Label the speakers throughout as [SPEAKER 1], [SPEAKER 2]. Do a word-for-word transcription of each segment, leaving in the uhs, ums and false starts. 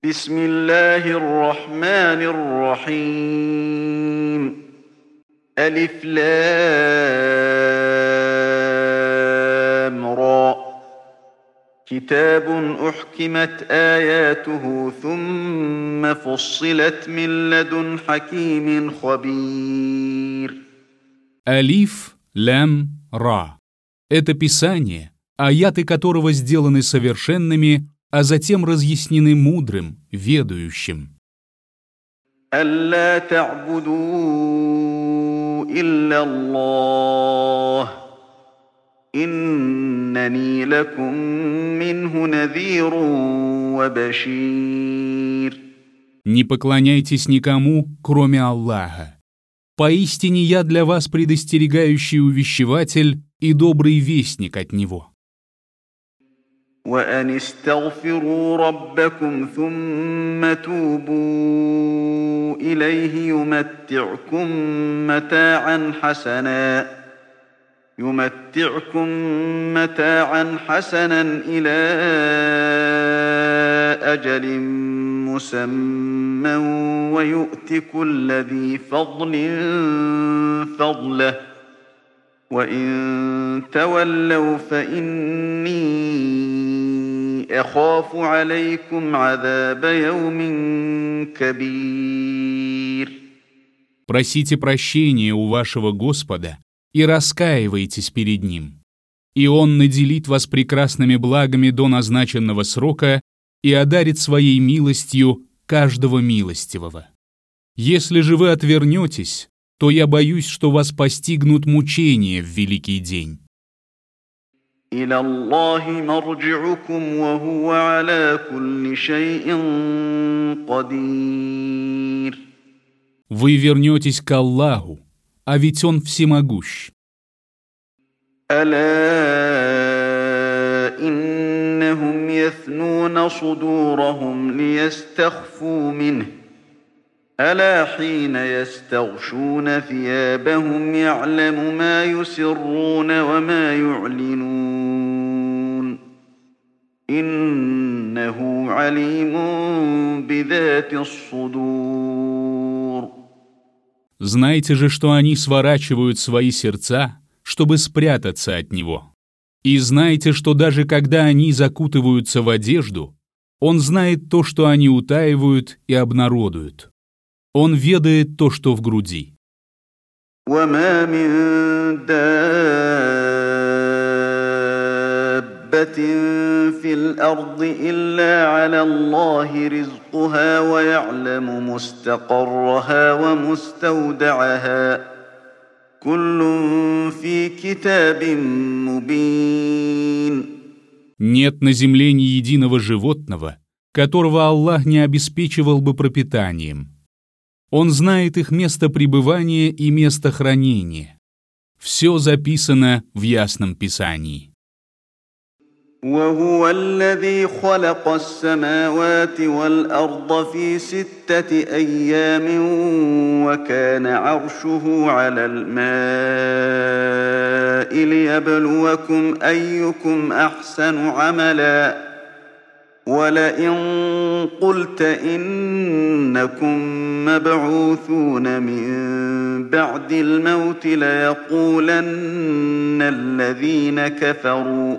[SPEAKER 1] بسم الله الرحمن الرحيم ألف لام را كتاب أحكمت آياته ثم فصلت من لدن حكيم خبير.
[SPEAKER 2] Алиф, лям, ра. Это Писание, аяты которого сделаны совершенными, а затем разъяснены мудрым, ведающим.
[SPEAKER 1] ألا تعبدوا إلا الله إنني لكم منه نذير وبشير.
[SPEAKER 2] Не поклоняйтесь никому, кроме Аллаха. Поистине я для вас предостерегающий увещеватель и добрый вестник от Него.
[SPEAKER 1] وأن استغفروا ربكم ثم توبوا إليه يمتعكم متاعا حسنا يمتعكم متاعا حسنا إلى أجل مسمى ويؤت كل ذي فضل فضله وإن تولوا فإني أخاف عليكم عذاب يوم كبير.
[SPEAKER 2] Просите прощения у вашего Господа и раскаивайтесь перед Ним, и Он наделит вас прекрасными благами до назначенного срока и одарит своей милостью каждого милостивого. Если же вы отвернетесь, то я боюсь, что вас постигнут мучения в великий день.
[SPEAKER 1] إلى الله مرجعكم وهو على كل شيء قدير.
[SPEAKER 2] Вы вернетесь к Аллаху, а ведь Он всемогущ.
[SPEAKER 1] ألا إنهم يثنون صدورهم ليستخفوا منه ألا حين يستغشون ثيابهم يعلم ما يسرون وما يعلنون إنه عليم بذات الصدور.
[SPEAKER 2] Знайте же, что они сворачивают свои сердца, чтобы спрятаться от Него. И знайте, что даже когда они закутываются в одежду, Он знает то, что они утаивают и обнародуют. Он ведает то, что в груди.
[SPEAKER 1] وما من دابة في الأرض إلا على الله رزقها ويعلم مستقرها ومستودعها كل في كتاب مبين.
[SPEAKER 2] Нет на земле ни единого животного, которого Аллах не обеспечивал бы пропитанием. Он знает их место пребывания и место хранения. Все записано в ясном Писании.
[SPEAKER 1] وهو الذي خلق السماوات والأرض في ستة أيام وكان عرشه على الماء ليبلوكم أيكم أحسن عملا ولئن قلت إنكم مبعوثون من بعد الموت ليقولن الذين كفروا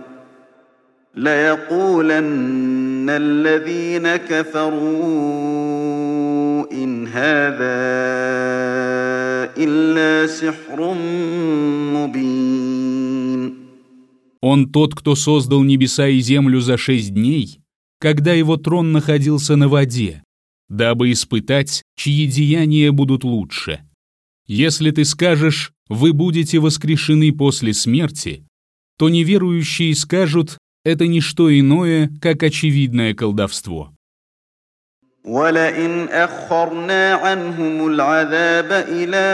[SPEAKER 1] ليقولن الذين كفروا إن هذا إلا سحر مبين.
[SPEAKER 2] Он тот, кто создал небеса и землю за шесть дней, когда его трон находился на воде, дабы испытать, чьи деяния будут лучше. Если ты скажешь, вы будете воскрешены после смерти, то неверующие скажут, это не что иное, как очевидное колдовство.
[SPEAKER 1] وَلَئِنْ أَخَّرْنَا عَنْهُمُ الْعَذَابَ إِلَىٰ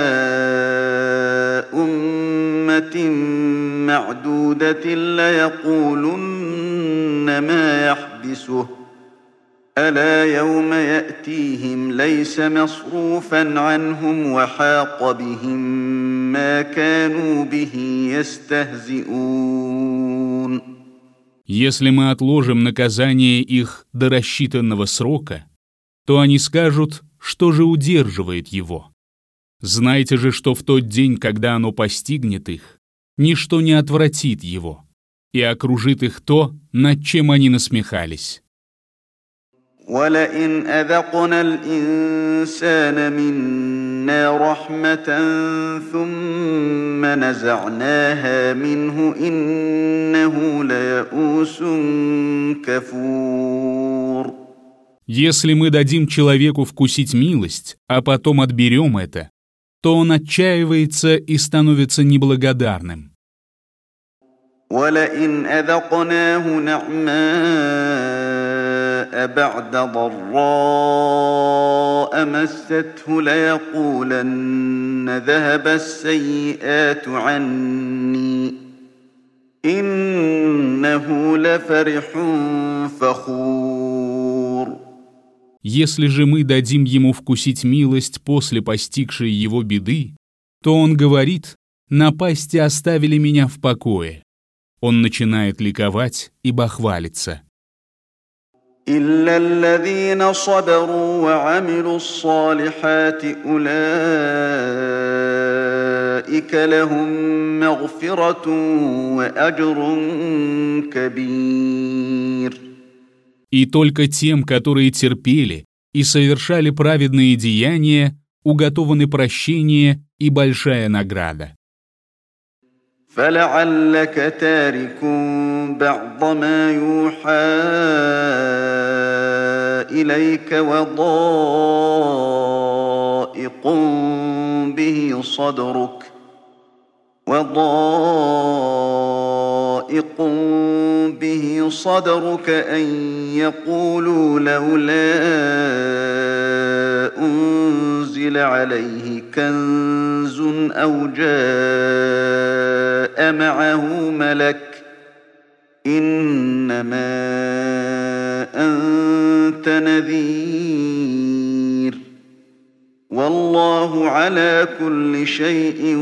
[SPEAKER 1] أُمَّةٍ مَّعْدُودَةٍ لَّيَقُولُنَّ مَا يَحْبِسُهُ أَلَا يَوْمَ يَأْتِيهِمْ لَيْسَ مَصْرُوفًا عَنْهُمْ وَحَاقَ بِهِم مَّا كَانُوا بِهِ يَسْتَهْزِئُونَ.
[SPEAKER 2] Если мы отложим наказание их до рассчитанного срока, то они скажут, что же удерживает его. Знайте же, что в тот день, когда оно постигнет их, ничто не отвратит его, и окружит их то, над чем они насмехались.
[SPEAKER 1] وَلَئِنْ أَذَقْنَا الْإِنسَانَ مِنَّا رَحْمَةً ثُمَّ نَزَعْنَاهَا مِنْهُ إِنَّهُ لَيَئُوسٌ كَفُورٌ.
[SPEAKER 2] Если мы дадим человеку вкусить милость, а потом отберем это, то он отчаивается и становится неблагодарным.
[SPEAKER 1] وَلَئِنْ أَذَقْنَاهُ نَعْمَاءَ بَعْدَ ضَرَّاءَ مَسَّتْهُ لَيَقُولَنَّ ذَهَبَ السَّيِّئَاتُ عَنِّي إِنَّهُ لَفَرِحٌ فَخُورٌ.
[SPEAKER 2] Если же мы дадим ему вкусить милость после постигшей его беды, то он говорит: «Напасти оставили меня в покое». Он начинает ликовать и бахвалиться.
[SPEAKER 1] إِلَّا الَّذِينَ صَبَرُوا وَعَمِلُوا الصَّالِحَاتِ أُولَئِكَ لَهُم مَّغْفِرَةٌ وَأَجْرٌ كَبِيرٌ.
[SPEAKER 2] И только тем, которые терпели и совершали праведные деяния, уготованы прощение и большая награда.
[SPEAKER 1] فَلَعَلَّكَ تَارِكٌ بَعْضَ مَا يُوحَىٰ إِلَيْكَ وَضَائِقٌ بِهِ صَدْرُكَ وَضَائِقٌ بِهِ صَدْرُكَ أَن يَقُولُوا لَوْلَا أُنزِلَ عَلَيْهِ كَنزٌ أَوْ جَاءَ مَعَهُ مَلَكٌ إِنَّمَا أَنتَ نَذِيرٌ وَاللَّهُ عَلَى كُلِّ شَيْءٍ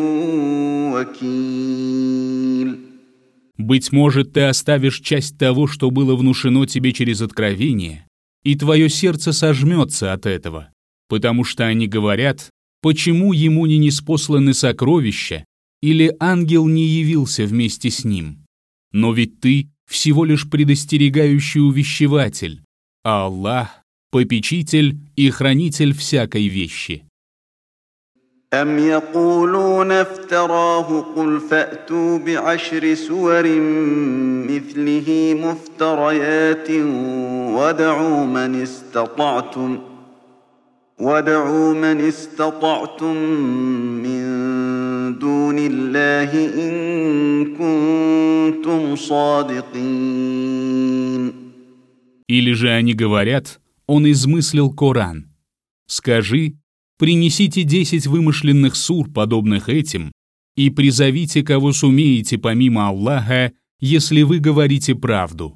[SPEAKER 1] وَكِيلٌ.
[SPEAKER 2] Быть может, ты оставишь часть того, что было внушено тебе через откровение, и твое сердце сожмется от этого, потому что они говорят: почему ему не ниспосланы сокровища, или ангел не явился вместе с ним? Но ведь ты всего лишь предостерегающий увещеватель, а Аллах — попечитель и хранитель всякой вещи.
[SPEAKER 1] أَمْ يَقُولُونَ افْتَرَاهُ قُلْ فَأْتُوا بِعَشْرِ سُوَرٍ مِثْلِهِ مُفْتَرَيَاتٍ وَادْعُوا مَنِ اسْتَطَعْتُمْ وَادْعُوا مَنِ اسْتَطَعْتُم مِّن دُونِ اللَّهِ إِن كُنتُمْ صَادِقِينَ.
[SPEAKER 2] Или же они говорят: он измыслил Коран. Скажи: принесите десять вымышленных сур, подобных этим, и призовите, кого сумеете помимо Аллаха, если вы говорите правду.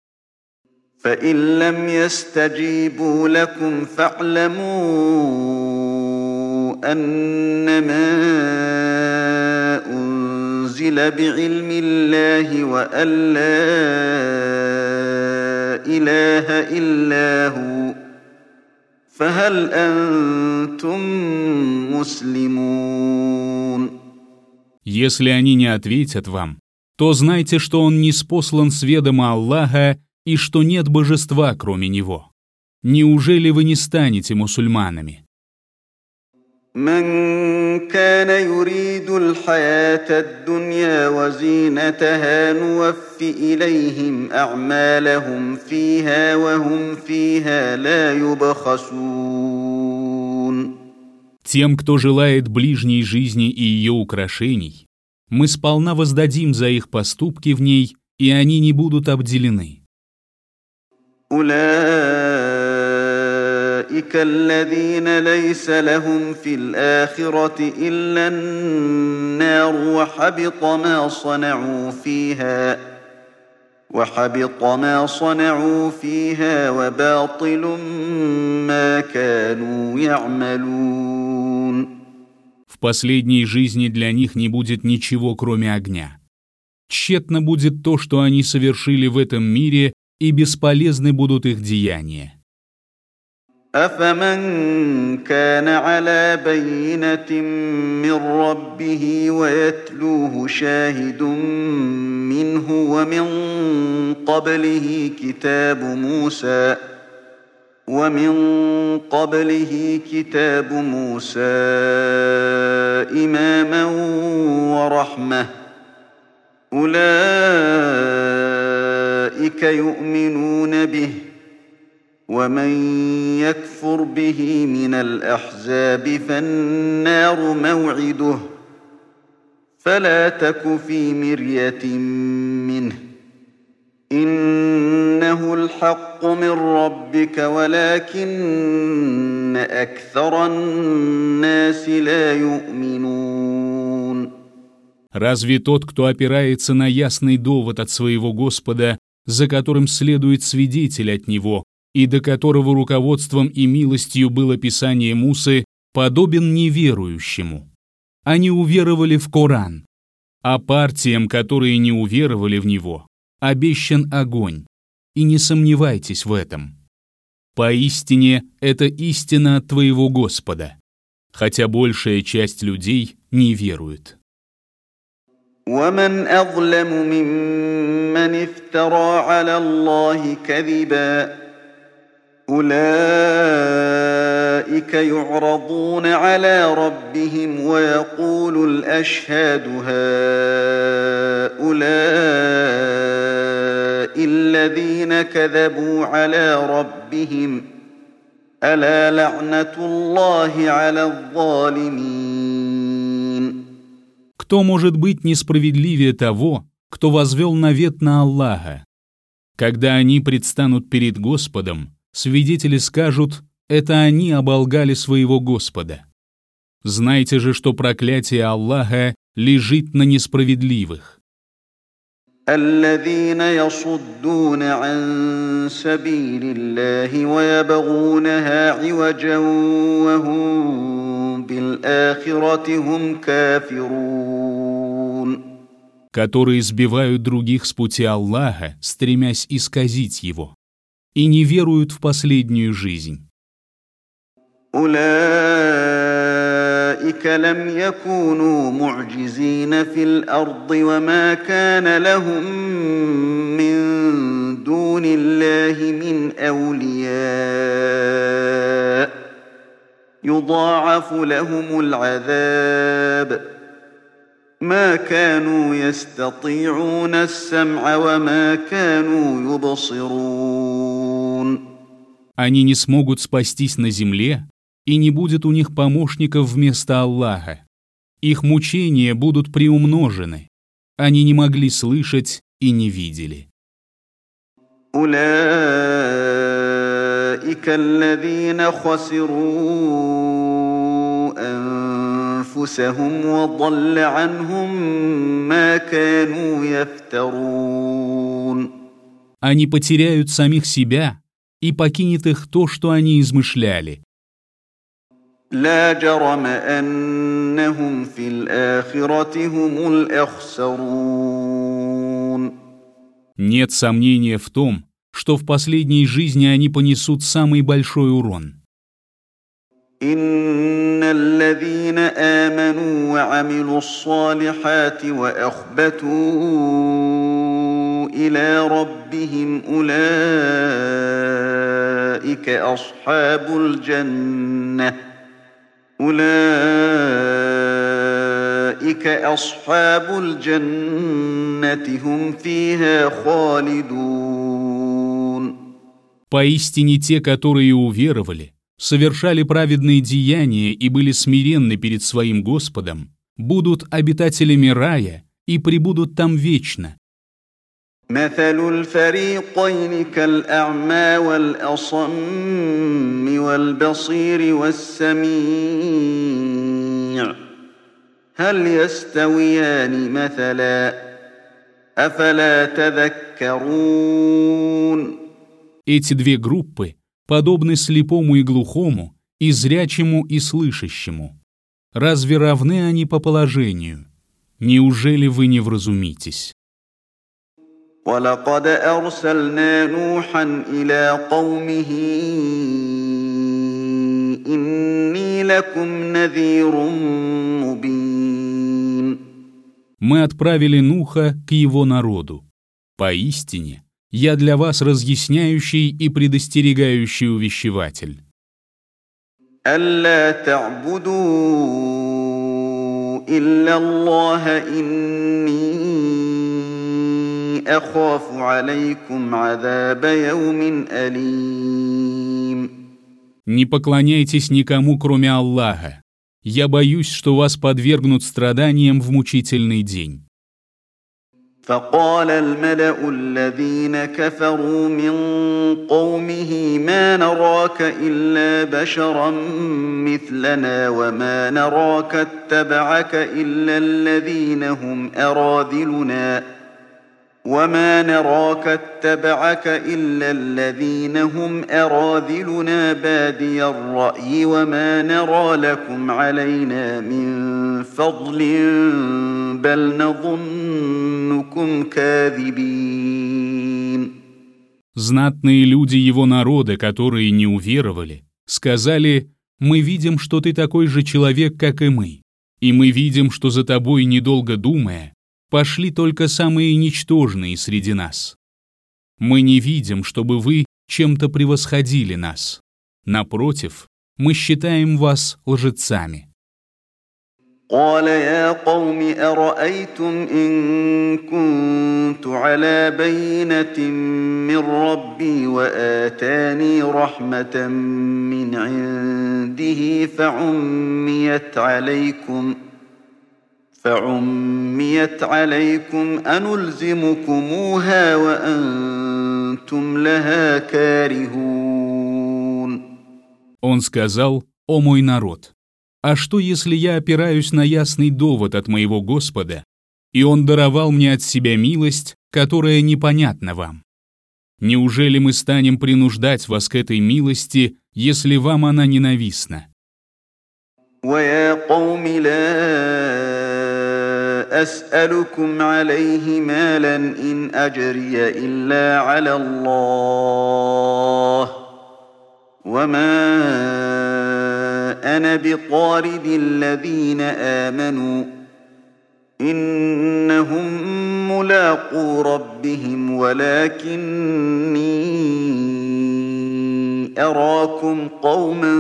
[SPEAKER 1] فَإِن لَّمْ يَسْتَجِيبُوا لَكُمْ فَاعْلَمُوا أَنَّمَا أُنزِلَ بِعِلْمِ اللَّهِ وَأَن لَّا إِلَٰهَ إِلَّا هُوَ فَهَلْ أَنتُم مُّسْلِمُونَ.
[SPEAKER 2] Если они не ответят вам, то знайте, что он ниспослан с ведома Аллаха и что нет божества, кроме Него. Неужели вы не станете мусульманами?
[SPEAKER 1] مَن كَانَ يُرِيدُ الْحَيَاةَ الدُّنْيَا وَزِينَتَهَا نُوَفِّ إِلَيْهِمْ أَعْمَالَهُمْ فِيهَا وَهُمْ فِيهَا لَا يُبْخَسُونَ.
[SPEAKER 2] Тем, кто желает ближней жизни и ее украшений, мы сполна воздадим за их поступки в ней, и они не будут обделены.
[SPEAKER 1] أُولَٰئِكَ الَّذِينَ لَيْسَ لَهُمْ فِي الْآخِرَةِ إِلَّا النَّارُ وَحَبِطَ مَا صَنَعُوا فِيهَا وَحَبِطَ مَا صَنَعُوا فِيهَا وَبَاطِلٌ مَا كَانُوا يَعْمَلُونَ.
[SPEAKER 2] В последней жизни для них не будет ничего, кроме огня. Тщетно будет то, что они совершили в этом мире, и бесполезны будут их деяния.
[SPEAKER 1] أفمن كان على بينة من ربه ويتلوه شاهد منه ومن قبله كتاب موسى ومن قبله كتاب موسى إماما ورحمة أولئك يؤمنون به ومن يكفر به من الأحزاب فالنار موعده فلا تك في مرية منه إنه الحق من ربك ولكن أكثر الناس لا يؤمنون.
[SPEAKER 2] Разве тот, кто опирается на ясный довод от своего Господа, за которым следует свидетель от Него, и до которого руководством и милостью было Писание Мусы, подобен неверующему? Они уверовали в Коран, а партиям, которые не уверовали в него, обещан огонь, и не сомневайтесь в этом. Поистине, это истина от твоего Господа, хотя большая часть людей не верует.
[SPEAKER 1] ومن أظلم ممن افترى على الله كذبا أولئك يعرضون على ربهم ويقول الأشهاد هؤلاء الذين كذبوا على ربهم ألا لعنة الله على الظالمين.
[SPEAKER 2] Кто может быть несправедливее того, кто возвел навет на Аллаха? Когда они предстанут перед Господом, свидетели скажут: это они оболгали своего Господа. Знайте же, что проклятие Аллаха лежит на несправедливых.
[SPEAKER 1] الذين يصدون عن سبيل الله ويبغونها عوجا وهم بالآخرة هم كافرون.
[SPEAKER 2] Которые сбивают других с пути Аллаха, стремясь исказить его, и не веруют в последнюю жизнь.
[SPEAKER 1] أولئك لم يكونوا معجزين في الأرض وما كان لهم من دون الله من أولياء يضاعف لهم العذاب ما كانوا يستطيعون السمع وما كانوا يبصرون.
[SPEAKER 2] Они не смогут спастись на земле, и не будет у них помощников вместо Аллаха. Их мучения будут приумножены. Они не могли слышать и не видели.
[SPEAKER 1] أولئك الذين خسروا أنفسهم وضل عنهم ما كانوا يفترون.
[SPEAKER 2] Они потеряют самих себя, и покинет их то, что они измышляли.
[SPEAKER 1] لا جرم أنهم في الآخرة هم الأخسرون.
[SPEAKER 2] Нет сомнения в том, что в последней жизни они понесут самый большой урон.
[SPEAKER 1] إن الذين آمنوا وعملوا الصالحات وأخبتوا إلى ربهم أولئك أصحاب الجنة أولئك أصحاب الجنة هم فيها خالدون.
[SPEAKER 2] Поистине те, которые уверовали, совершали праведные деяния и были смиренны перед своим Господом, будут обитателями рая и пребудут там вечно.
[SPEAKER 1] مثل الفريقين كالأعمى والأصم والبصير والسميع هل يستويان مثلا أفلا تذكرون.
[SPEAKER 2] Эти две группы подобны слепому и глухому, и зрячему и слышащему. Разве равны они по положению? Неужели вы не вразумитесь?
[SPEAKER 1] ولقد أرسلنا نوحا إلى قومه إني لكم نذير مبين.
[SPEAKER 2] Мы отправили Нуха к его народу. Поистине, я для вас разъясняющий и предостерегающий увещеватель.
[SPEAKER 1] ألا تعبدوا إلا الله إني أخاف عليكم عذاب يوم أليم.
[SPEAKER 2] Не поклоняйтесь никому, кроме Аллаха. Я боюсь, что вас подвергнут страданиям в мучительный день.
[SPEAKER 1] فقال الملأ الذين كفروا من قومه ما نراك إلا بشرا مثلنا وما نراك اتبعك إلا الذين هم أراذلنا وما نراك اتبعك إلا الذين هم أراذلنا بادي الرأي وما نرى لكم علينا من فضل بل نظنكم كاذبين.
[SPEAKER 2] Знатные люди его народа, которые не уверовали, сказали: «Мы видим, что ты такой же человек, как и мы, и мы видим, что за тобой, недолго думая, пошли только самые ничтожные среди нас. Мы не видим, чтобы вы чем-то превосходили нас. Напротив, мы считаем вас лжецами».
[SPEAKER 1] قال يا قوم أرأيتم إن كنت على بينة من ربي وآتاني رحمة من عنده فعميت عليكم فعميت عليكم أنلزمكموها وأنتم لها كارهون.
[SPEAKER 2] Он сказал: «О мой народ! А что, если я опираюсь на ясный довод от моего Господа, и Он даровал мне от себя милость, которая непонятна вам? Неужели мы станем принуждать вас к этой милости, если вам она ненавистна?»
[SPEAKER 1] وَيَا قَوْمِ لَا أَسْأَلُكُمْ عَلَيْهِ مَالًا إِنْ أَجْرِيَ إِلَّا عَلَى اللَّهِ وَمَا أنا بطارد الذين آمنوا إنهم ملاقو ربهم ولكني أراكم قوما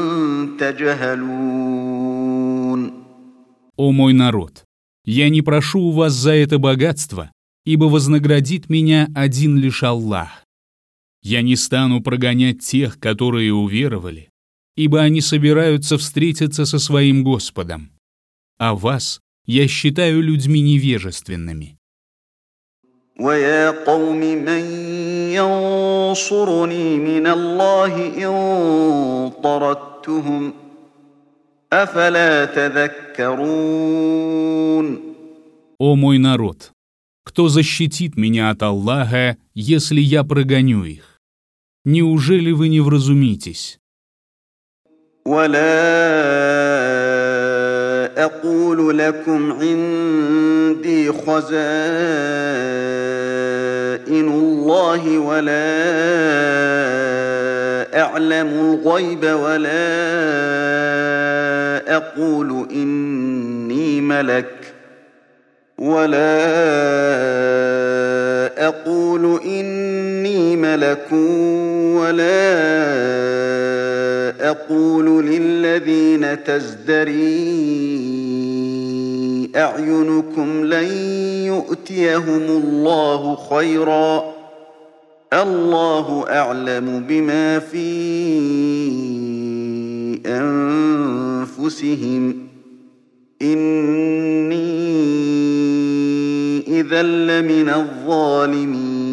[SPEAKER 1] تجهلون.
[SPEAKER 2] «О мой народ! Я не прошу у вас за это богатство, ибо вознаградит меня один лишь Аллах. Я не стану прогонять тех, которые уверовали, ибо они собираются встретиться со своим Господом. А вас я считаю людьми невежественными».
[SPEAKER 1] وَيَا قَوْمِ مَنْ يَنْصُرُنِي مِنَ اللَّهِ إِنْ طَرَدتُّهُمْ أَفَلَا تَذَكَّرُونَ.
[SPEAKER 2] «О мой народ! Кто защитит меня от Аллаха, если я прогоню их? Неужели вы не вразумитесь?»
[SPEAKER 1] ولا أقول لكم عندي خزائن الله ولا أعلم الغيب ولا أقول إني ملك ولا أقول إني ملك ولا أقول للذين تزدري أعينكم لن يؤتيهم الله خيرا الله أعلم بما في أنفسهم إني إذا لمن الظالمين.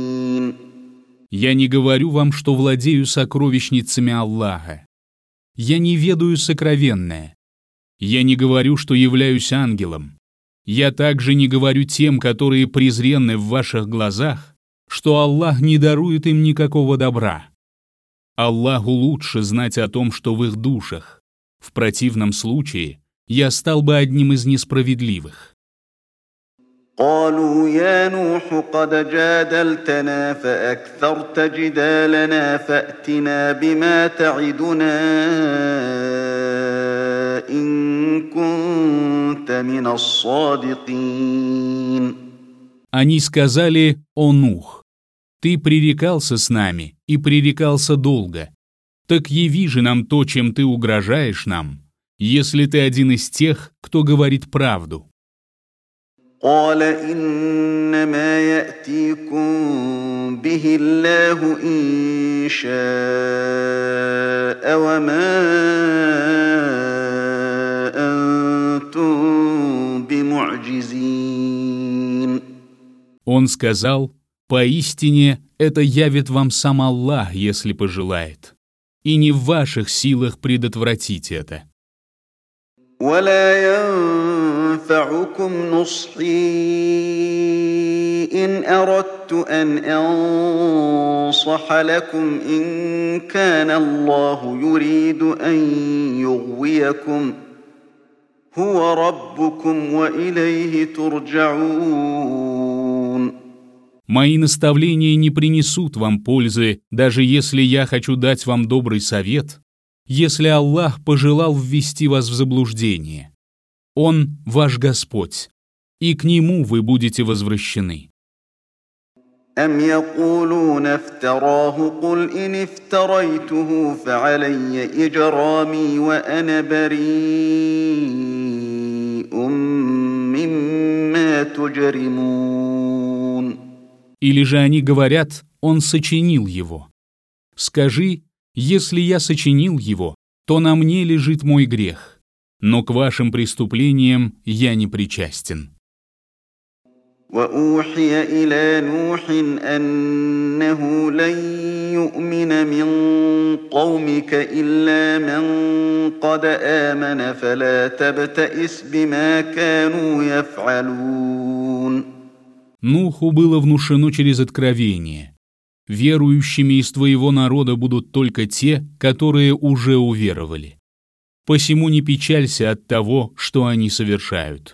[SPEAKER 2] Я не говорю вам, что владею сокровищницами Аллаха. Я не ведаю сокровенное. Я не говорю, что являюсь ангелом. Я также не говорю тем, которые презренны в ваших глазах, что Аллах не дарует им никакого добра. Аллаху лучше знать о том, что в их душах. В противном случае я стал бы одним из несправедливых.
[SPEAKER 1] قالوا يا نوح قد جادلتنا فأكثرت جدالنا فأتنا بما تعدنا إن كنت من الصادقين.
[SPEAKER 2] Они сказали: «О Нух, ты пререкался с нами и пререкался долго. Так яви же нам то, чем ты угрожаешь нам, если ты один из тех, кто говорит правду».
[SPEAKER 1] قال إنما يأتيكم به الله إن شاء وما أنتم بمعجزين.
[SPEAKER 2] Он сказал: «Поистине это явит вам сам Аллах, если пожелает, и не в ваших силах предотвратить это».
[SPEAKER 1] ولا ينفعكم نصحي إن أردت أن أنصح لكم إن كان الله يريد أن يغويكم هو ربكم وإليه ترجعون.
[SPEAKER 2] Мои наставления не принесут вам пользы, даже если я хочу дать вам добрый совет, если Аллах пожелал ввести вас в заблуждение. Он ваш Господь, и к Нему вы будете возвращены.
[SPEAKER 1] أم يقولون افتراه قل إن افتريته فعلي إجرامي وأنا بريء مما تجرمون.
[SPEAKER 2] Или же они говорят: «Он сочинил его». Скажи: «Если я сочинил его, то на мне лежит мой грех, но к вашим преступлениям я не причастен».
[SPEAKER 1] وأوحي إلى نوح أنه لن يؤمن من قومك إلا من قد آمن فلا تبتئس بما كانوا يفعلون.
[SPEAKER 2] Нуху было внушено через откровение: верующими из твоего народа будут только те, которые уже уверовали. Посему не печалься от того, что они совершают.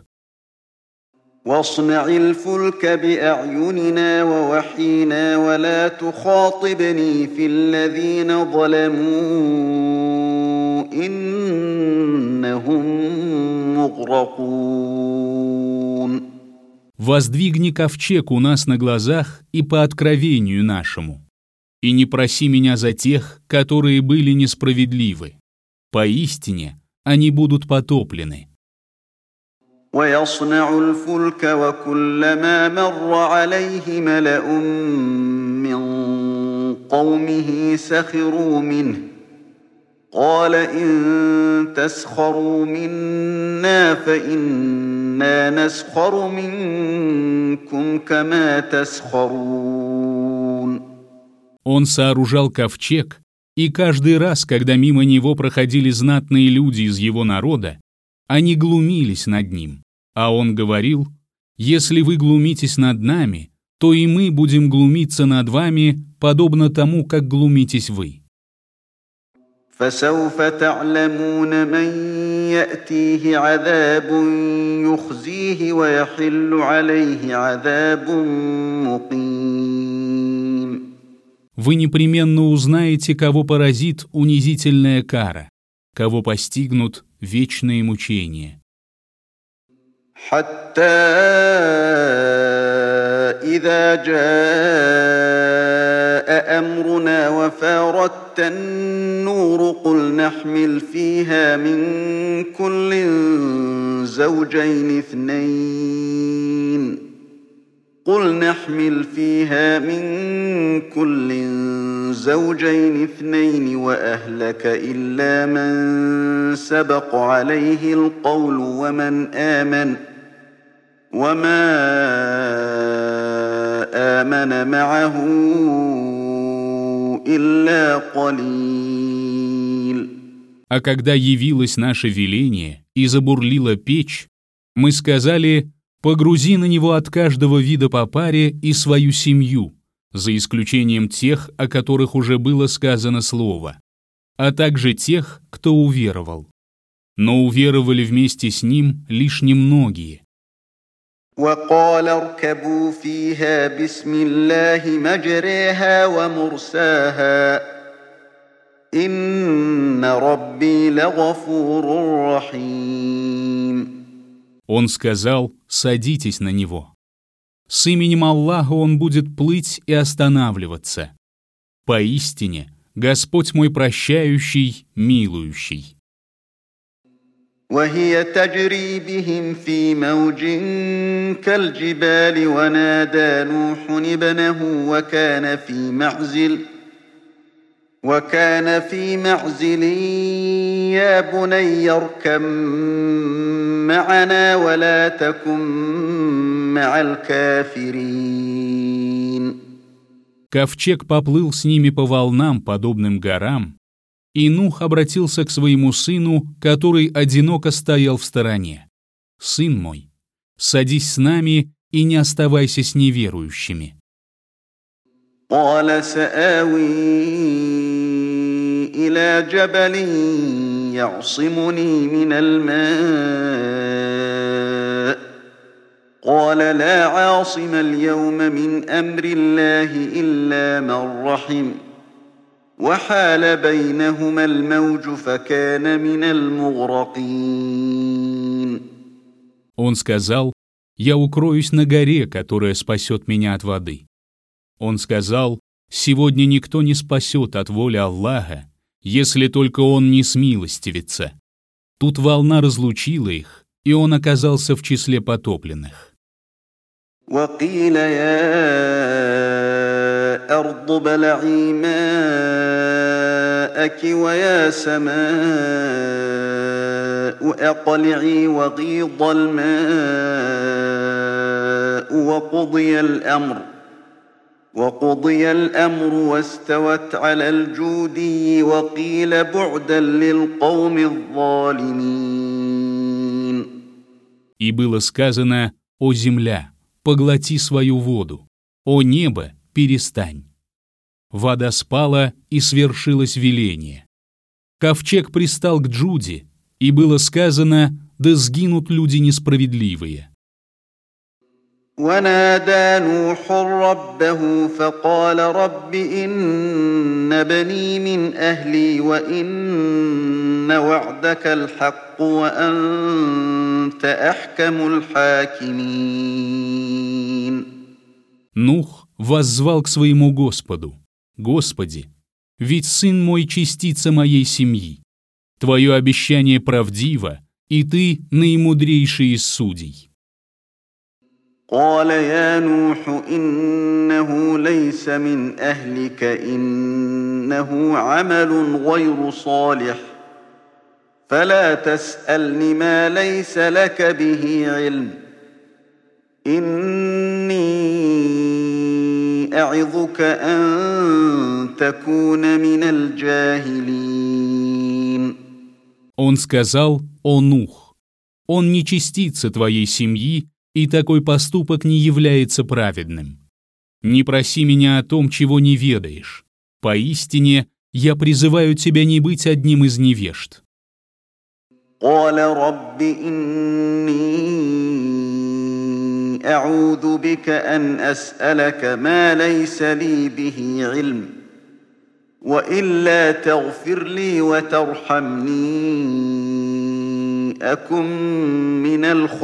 [SPEAKER 1] واصنع الفلك بأعيننا ووحينا ولا تخاطبني في الذين ظلموا إنهم مغرقون.
[SPEAKER 2] Воздвигни ковчег у нас на глазах и по откровению нашему, и не проси меня за тех, которые были несправедливы. Поистине, они будут потоплены.
[SPEAKER 1] ويصنع الفلك وكلما مر عليه ملأ من قومه سخروا منه قال إن تسخروا منا فإنا نسخر منكم كما تسخرون.
[SPEAKER 2] Он сооружал ковчег, и каждый раз, когда мимо него проходили знатные люди из его народа, они глумились над ним, а он говорил: «Если вы глумитесь над нами, то и мы будем глумиться над вами, подобно тому, как глумитесь вы».
[SPEAKER 1] فسوف تعلمون من يأتيه عذاب يخزيه ويحل عليه عذاب مقيم.
[SPEAKER 2] Вы непременно узнаете, кого поразит унизительная кара, кого постигнут вечные мучения.
[SPEAKER 1] حتى إذا جاء أمرنا وفارت النور قل نحمل فيها من كل زوجين اثنين قل نحمل فيها من كل زوجين اثنين وأهلك إلا من سبق عليه القول ومن آمن وما آمن معه إلا قليل.
[SPEAKER 2] А когда явилось наше веление и забурлила печь, мы сказали: «Погрузи на него от каждого вида по паре и свою семью, за исключением тех, о которых уже было сказано слово, а также тех, кто уверовал». Но уверовали вместе с ним лишь немногие.
[SPEAKER 1] وقال اركبوا فيها بسم الله مجريها ومرساها إن ربي لغفور رحيم.
[SPEAKER 2] Он сказал: «Садитесь на него. С именем Аллаха он будет плыть и останавливаться. Поистине, Господь мой прощающий, милующий».
[SPEAKER 1] وهي تجري بهم في موج كالجبال ونادى نوح ابنه وكان في معزل وكان في معزل يا بني اركب معنا ولا تكن مع الكافرين.
[SPEAKER 2] Ковчег поплыл с ними по волнам, подобным горам, и Нух обратился к своему сыну, который одиноко стоял в стороне: «Сын мой, садись с нами и не оставайся с неверующими».
[SPEAKER 1] قال سآوي إلى جبل يعصمني من الماء قال لا عاصم اليوم من أمر الله إلا من رحم وحال بينهما الموج فكان من المغرقين.
[SPEAKER 2] Он сказал: «Я укроюсь на горе, которая спасет меня от воды». Он сказал: «Сегодня никто не спасет от воли Аллаха, если только он не смилостивится». Тут волна разлучила их, и он оказался в числе потопленных.
[SPEAKER 1] وقيل يا أرض ابلعي ماءك ويا سماء أقلعي وغيض الماء وقضي الأمر وقضي الأمر واستوت على الجودي وقيل بعدا للقوم الظالمين.
[SPEAKER 2] И было сказано: «О земля, поглоти свою воду, о небо, перестань». Вода спала, и свершилось веление. Ковчег пристал к Джуде, и было сказано: «Да сгинут люди несправедливые».
[SPEAKER 1] ونادى نوح ربه فقال رب إن بني من أهلي وإن وعدك الحق وأنت أحكم الحاكمين.
[SPEAKER 2] Нух воззвал к своему Господу: «Господи, ведь сын мой частица моей семьи. Твое обещание правдиво, и ты наимудрейший из судей».
[SPEAKER 1] قال يا نوح إنه ليس من أهلك إنه عمل غير صالح فلا تسألني ما ليس لك به علم إني أعظك أن تكون من الجاهلين.
[SPEAKER 2] Он сказал: «О Нух, он не частица твоей семьи, и такой поступок не является праведным. Не проси меня о том, чего не ведаешь. Поистине, я призываю тебя не быть одним из невежд».
[SPEAKER 1] قال رب إني أعوذ بك أن أسألك ما ليس لي به علم وإلا تغفر لي وترحمني أكن من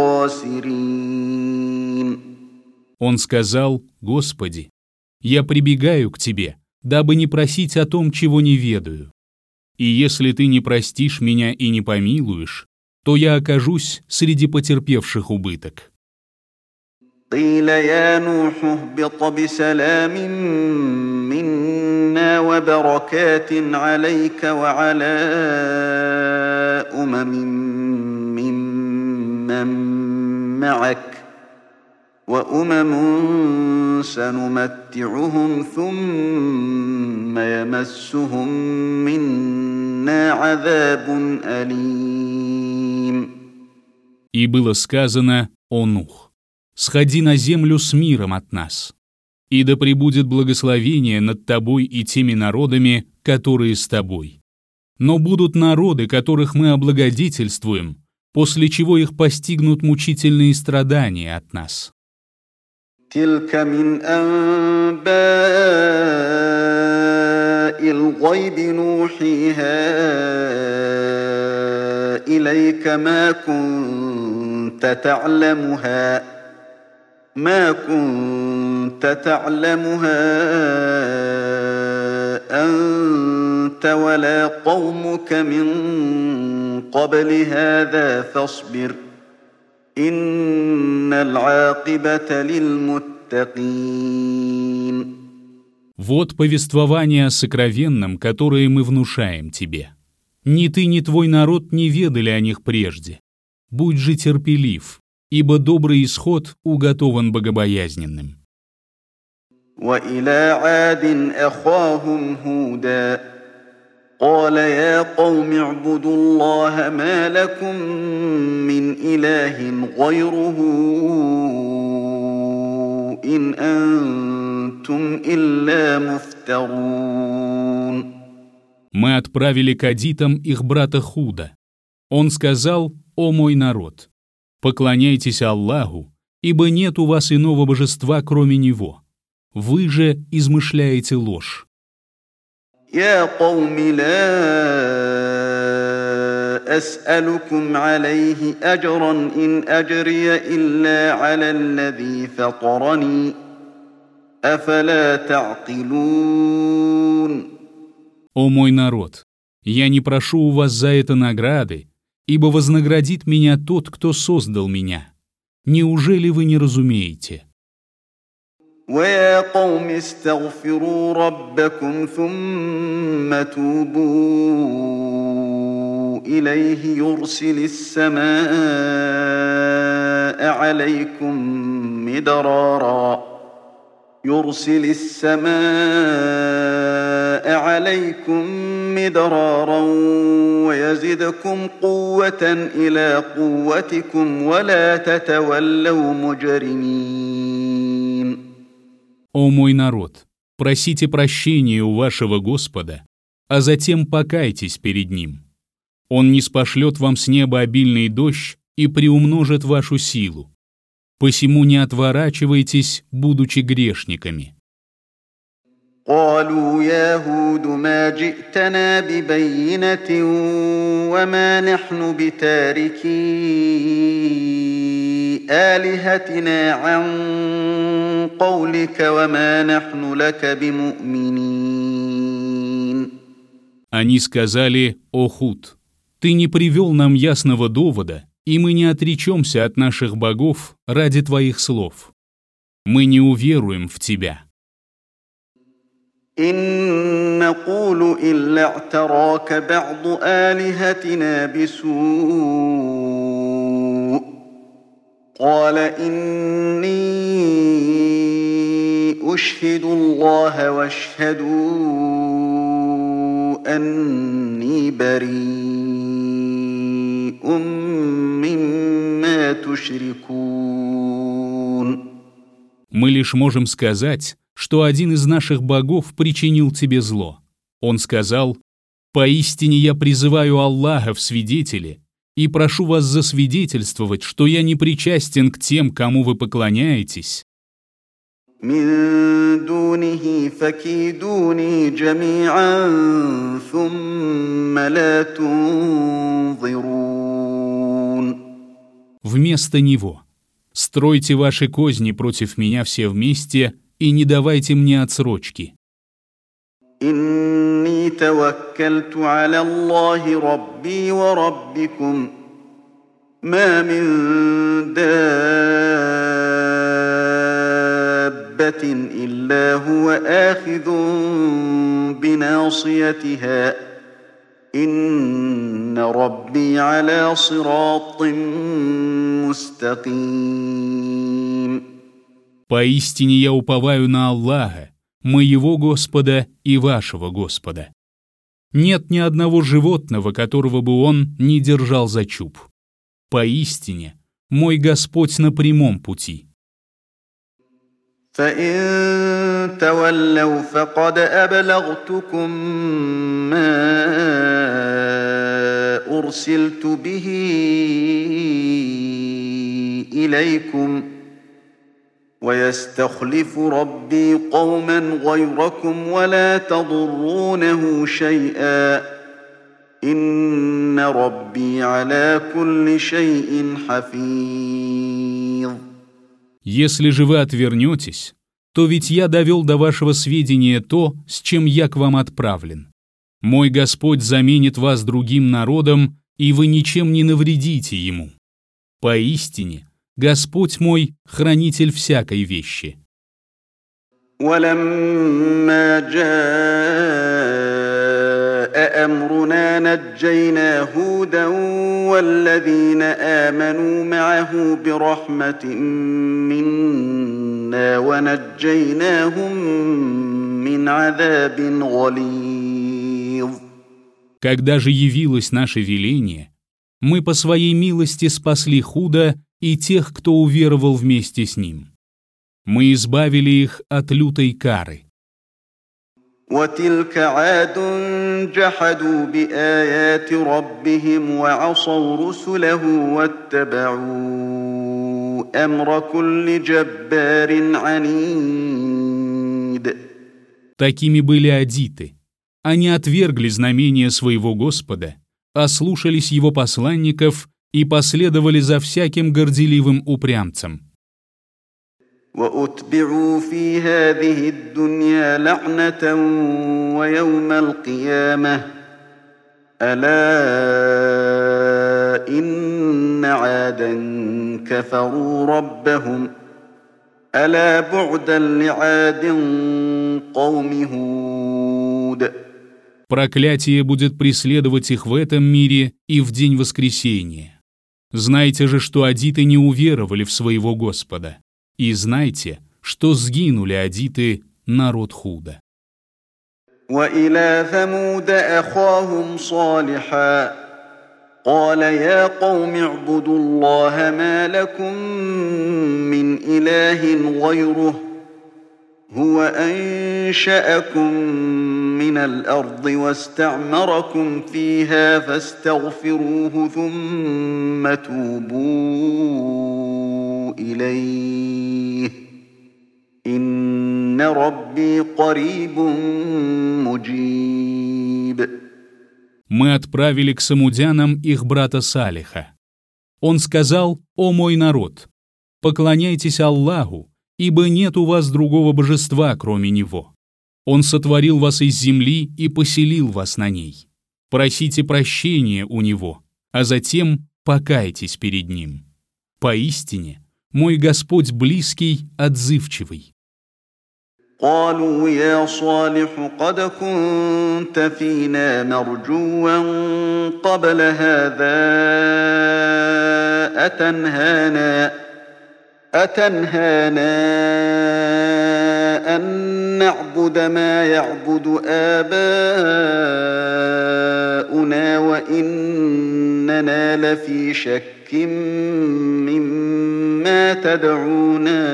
[SPEAKER 1] الخاسرين.
[SPEAKER 2] Он сказал: «Господи, я прибегаю к Тебе, дабы не просить о том, чего не ведаю. И если Ты не простишь меня и не помилуешь, то я окажусь среди потерпевших убыток».
[SPEAKER 1] قيل يا نوح اهبط بسلام منا وبركات عليك وعلى أمم ممن معك وأمم سنمتعهم ثم يمسهم منا عذاب أليم.
[SPEAKER 2] И было сказано: «О Нух, сходи на землю с миром от нас, и да пребудет благословение над тобой и теми народами, которые с тобой. Но будут народы, которых мы облагодетельствуем, после чего их постигнут мучительные страдания от нас.
[SPEAKER 1] تلك من أنباء الغيب نوحيها إليك ما كنت تعلمها ما كنت تعلمها أنت ولا قومك من قبل هذا فاصبر إن العاقبة للمتقين.
[SPEAKER 2] Вот повествование о сокровенном, которое мы внушаем тебе. Ни ты, ни твой народ не ведали о них прежде. Будь же терпелив, ибо добрый исход уготован богобоязненным.
[SPEAKER 1] وإلى عاد أخاهم هودا قال يا قوم اعبدوا الله ما لكم من إله غيره إن أنتم إلا مفترون.
[SPEAKER 2] Мы отправили к адитам их брата Худа. Он сказал: «О мой народ, поклоняйтесь Аллаху, ибо нет у вас иного божества, кроме Него. Вы же измышляете ложь».
[SPEAKER 1] يا قوم لا أسألكم عليه أجرا إن أجري إلا على الذي فطرني أفلا تعقلون.
[SPEAKER 2] «О мой народ, я не прошу у вас за это награды, ибо вознаградит меня тот, кто создал меня. Неужели вы не разумеете?»
[SPEAKER 1] ويا قوم استغفروا ربكم ثم توبوا إليه يرسل السماء عليكم مدرارا يرسل السماء عليكم مدرارا ويزدكم قوة إلى قوتكم ولا تتولوا مجرمين.
[SPEAKER 2] «О мой народ, просите прощения у вашего Господа, а затем покайтесь перед Ним. Он ниспошлет вам с неба обильный дождь и приумножит вашу силу. Посему не отворачивайтесь, будучи грешниками».
[SPEAKER 1] قالوا يا هود ما جئتنا ببينة وما نحن بتاركي آلهتنا عن قولك وما نحن لك بمؤمنين.
[SPEAKER 2] Они сказали: «О Худ, ты не привел нам ясного довода, и мы не отречемся от наших богов ради твоих слов. Мы не уверуем в тебя».
[SPEAKER 1] إن نقول إلا اعتراك بعض آلهتنا بسوء قال إني أشهد الله واشهدوا أني بريء مما تشركون.
[SPEAKER 2] Мы лишь можем сказать, что один из наших богов причинил тебе зло. Он сказал: «Поистине я призываю Аллаха в свидетели и прошу вас засвидетельствовать, что я не причастен к тем, кому вы поклоняетесь».
[SPEAKER 1] من دونه فكيدوني جميعا ثم لا تنظرون.
[SPEAKER 2] Вместо него стройте ваши козни против меня все вместе и не давайте мне отсрочки.
[SPEAKER 1] إني توكلت على الله ربي وربكم ما من دابة إلا هو آخذ بناصيتها إن ربي على صراط مستقيم.
[SPEAKER 2] Поистине я уповаю на Аллаха, моего Господа и вашего Господа. Нет ни одного животного, которого бы он не держал за чуб. Поистине, мой Господь на прямом пути.
[SPEAKER 1] فإن تولوا فقد أبلغتكم ما أرسلت به إليكم ويستخلف ربي قوما غيركم ولا تضرونه شيئا إن ربي على كل شيء حفيظ.
[SPEAKER 2] Если же вы отвернетесь, то ведь я довел до вашего сведения то, с чем я к вам отправлен. Мой Господь заменит вас другим народом, и вы ничем не навредите ему. Поистине, Господь мой — хранитель всякой вещи.
[SPEAKER 1] ولما جاء أمرنا نجينا هودا والذين آمنوا معه برحمة منا ونجيناهم من عذاب غليظ.
[SPEAKER 2] Когда же явилось наше веление, мы по своей милости спасли Худа и тех, кто уверовал вместе с ним. Мы избавили их от лютой кары.
[SPEAKER 1] وتلك عاد جحدوا بآيات ربهم وعصوا رسله واتبعوا أمر كل جبار عنيد.
[SPEAKER 2] Такими были адиты. Они отвергли знамения своего Господа, ослушались его посланников и последовали за всяким горделивым упрямцем.
[SPEAKER 1] وأتبعوا في هذه الدنيا لعنة ويوم القيامة ألا إن عادا كفروا ربهم ألا بعدا لعاد قوم هود.
[SPEAKER 2] Проклятие будет преследовать их в этом мире и в день воскресения. Знайте же, что адиты не уверовали в своего Господа. И знайте, что сгинули адиты, народ Худа.
[SPEAKER 1] وإلى ثمود أخاهم صالحا قال يا قوم اعبدوا الله ما لكم من إله غيره هو أنشأكم من الأرض واستعمركم فيها فاستغفروه ثم توبوا إليه إن ربي قريب مجيب.
[SPEAKER 2] Мы отправили к самудянам их брата Салиха. Он сказал: «О мой народ, поклоняйтесь Аллаху, ибо нет у вас другого божества, кроме Него. Он сотворил вас из земли и поселил вас на ней. Просите прощения у Него, а затем покайтесь перед Ним. Поистине, мой Господь близкий, отзывчивый».
[SPEAKER 1] قالوا يا صالح قد كنت فينا مرجوا قبل هذا أتنهانا أتنهانا أن نعبد ما يعبد آباؤنا وإننا لفي شك مما تدعونا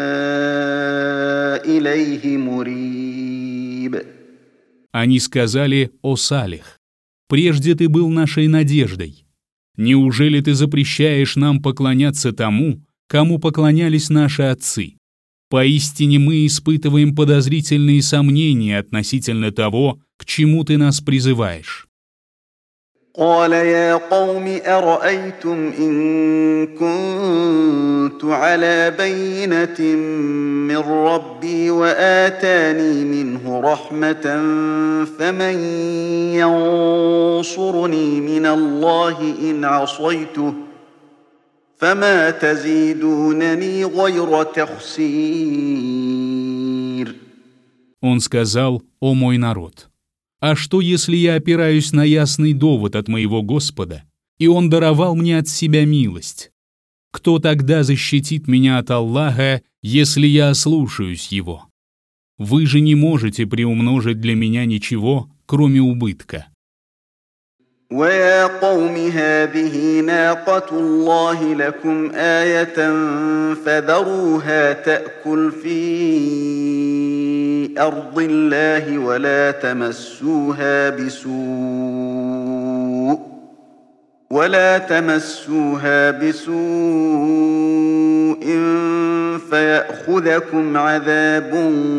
[SPEAKER 1] إليه مريب.
[SPEAKER 2] Они сказали: «О Салих, прежде ты был нашей надеждой. Неужели ты запрещаешь нам поклоняться тому, кому поклонялись наши отцы? Поистине мы испытываем подозрительные сомнения относительно того, к чему ты нас призываешь».
[SPEAKER 1] قال يا قوم أرأيتم إن كنت على بينة من ربي وآتاني منه رحمة فمن ينصرني من الله إن عصيته فما تزيدونني غير تخسير.
[SPEAKER 2] Он сказал: «О мой народ, а что, если я опираюсь на ясный довод от моего Господа, и Он даровал мне от себя милость? Кто тогда защитит меня от Аллаха, если я ослушаюсь Его? Вы же не можете приумножить для меня ничего, кроме убытка».
[SPEAKER 1] ويا قوم هذه ناقة الله لكم آية فذروها تأكل في أرض الله ولا تمسوها بسوء ولا تمسوها بسوء فيأخذكم عذاب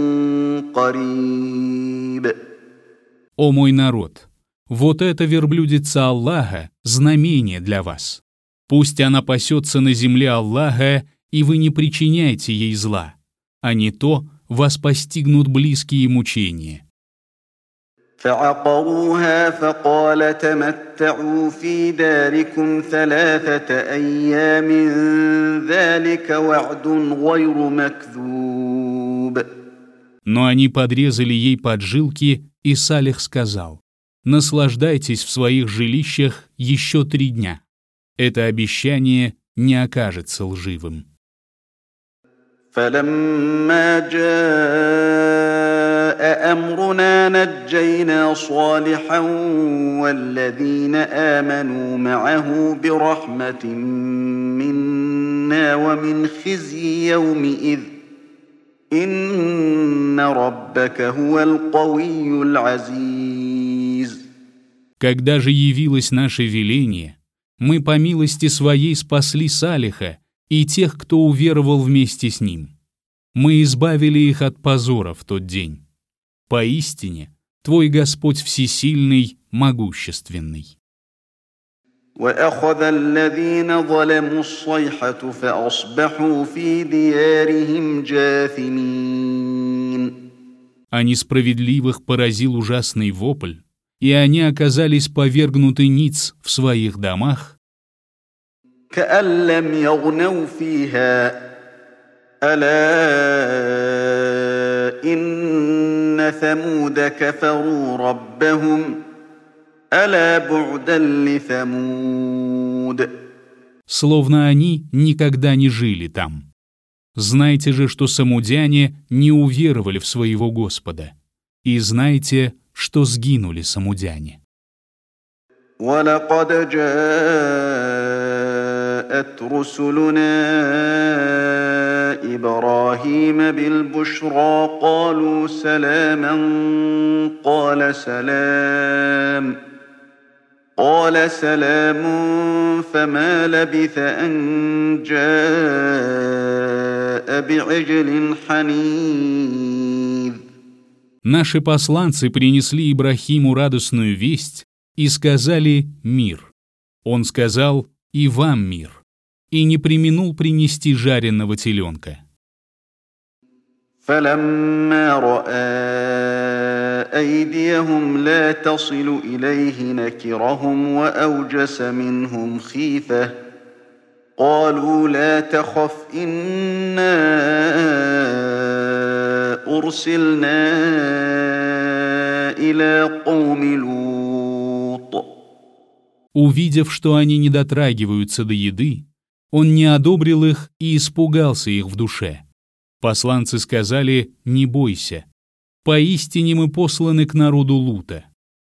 [SPEAKER 1] قريب.
[SPEAKER 2] «О мой народ, вот эта верблюдица Аллаха — знамение для вас. Пусть она пасется на земле Аллаха, и вы не причиняйте ей зла, а не то вас постигнут близкие мучения».
[SPEAKER 1] فعقروها فقال تمتعوا في داركم ثلاثة أيام ذلك وعد غير مكذوب.
[SPEAKER 2] Но они подрезали ей поджилки, и Салих сказал: «Наслаждайтесь в своих жилищах еще три дня. Это обещание не окажется лживым».
[SPEAKER 1] فلما جاء أمرنا نجينا صالحا والذين آمنوا معه برحمة منا ومن خزي يومئذ إن ربك هو القوي العزيز.
[SPEAKER 2] Когда же явилось наше веление, мы по милости своей спасли Салиха и тех, кто уверовал вместе с ним. Мы избавили их от позора в тот день. Поистине, твой Господь всесильный, могущественный.
[SPEAKER 1] وأخذ الذين ظلموا الصيحة فأصبحوا في ديارهم جاثمين.
[SPEAKER 2] А несправедливых поразил ужасный вопль, и они оказались повергнуты ниц в своих домах,
[SPEAKER 1] كأن لم يغنوا فيها ألا إن ثمود كفروا ربهم ألا بعدا لثمود.
[SPEAKER 2] словно они никогда не жили там. Знайте же, что самудяне не уверовали в своего Господа, и знайте, что сгинули самудяне.
[SPEAKER 1] وَلَقَدْ جَاءَتْ رُسُلُنَا إِبْرَاهِيمَ بِالْبُشْرَى قَالُوا سَلَامًا قَالَ سَلَامٌ قَالَ سَلَامٌ فَمَا لَبِثَ أَن جَاءَ بِعِجْلٍ حَنِيذٍ.
[SPEAKER 2] Наши посланцы принесли Ибрахиму радостную весть и сказали «мир». Он сказал «и вам мир», и не преминул принести жареного теленка.
[SPEAKER 1] فَلَمَّا رَأَىٰ أَيْدِيَهُمْ لَا تَصِلُ إِلَيْهِ نَكِرَهُمْ وَأَوْجَسَ مِنْهُمْ خِيفَةً قَالُوا لَا تَخَفْ إِنَّا أُرْسِلْنَا إِلَىٰ قَوْمِ لُوطٍ.
[SPEAKER 2] Увидев, что они не дотрагиваются до еды, он не одобрил их и испугался их в душе. Посланцы сказали «не бойся, поистине мы посланы к народу Лута».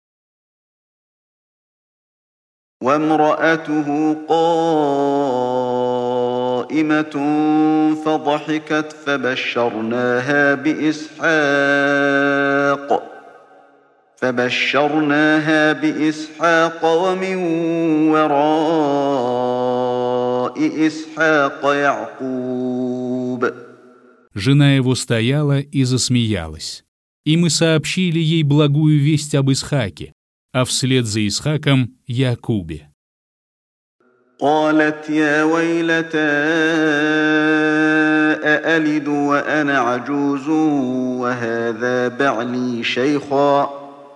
[SPEAKER 1] وامرأته قائمة فضحكت فبشرناها بإسحاق فبشرناها بإسحاق ومن وراء إسحاق يعقوب.
[SPEAKER 2] Жена его стояла и засмеялась, и мы сообщили ей благую весть об Исхаке, а вслед за Исхаком — Якубе.
[SPEAKER 1] قالت يا ويلتى أألد وأنا عجوز وهذا بعلي شيخا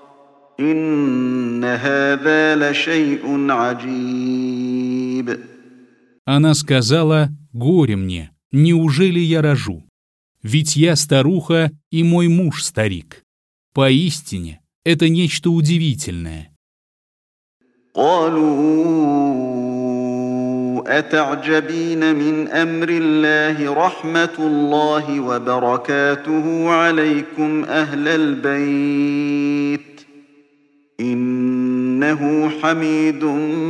[SPEAKER 1] إن هذا لشيء عجيب.
[SPEAKER 2] Она сказала «горе мне, неужели я рожу? Ведь я старуха, и мой муж старик. Поистине, это нечто удивительное».
[SPEAKER 1] قالوا أتعجبين من أمر الله رحمة الله وبركاته عليكم أهل البيت إنه حميد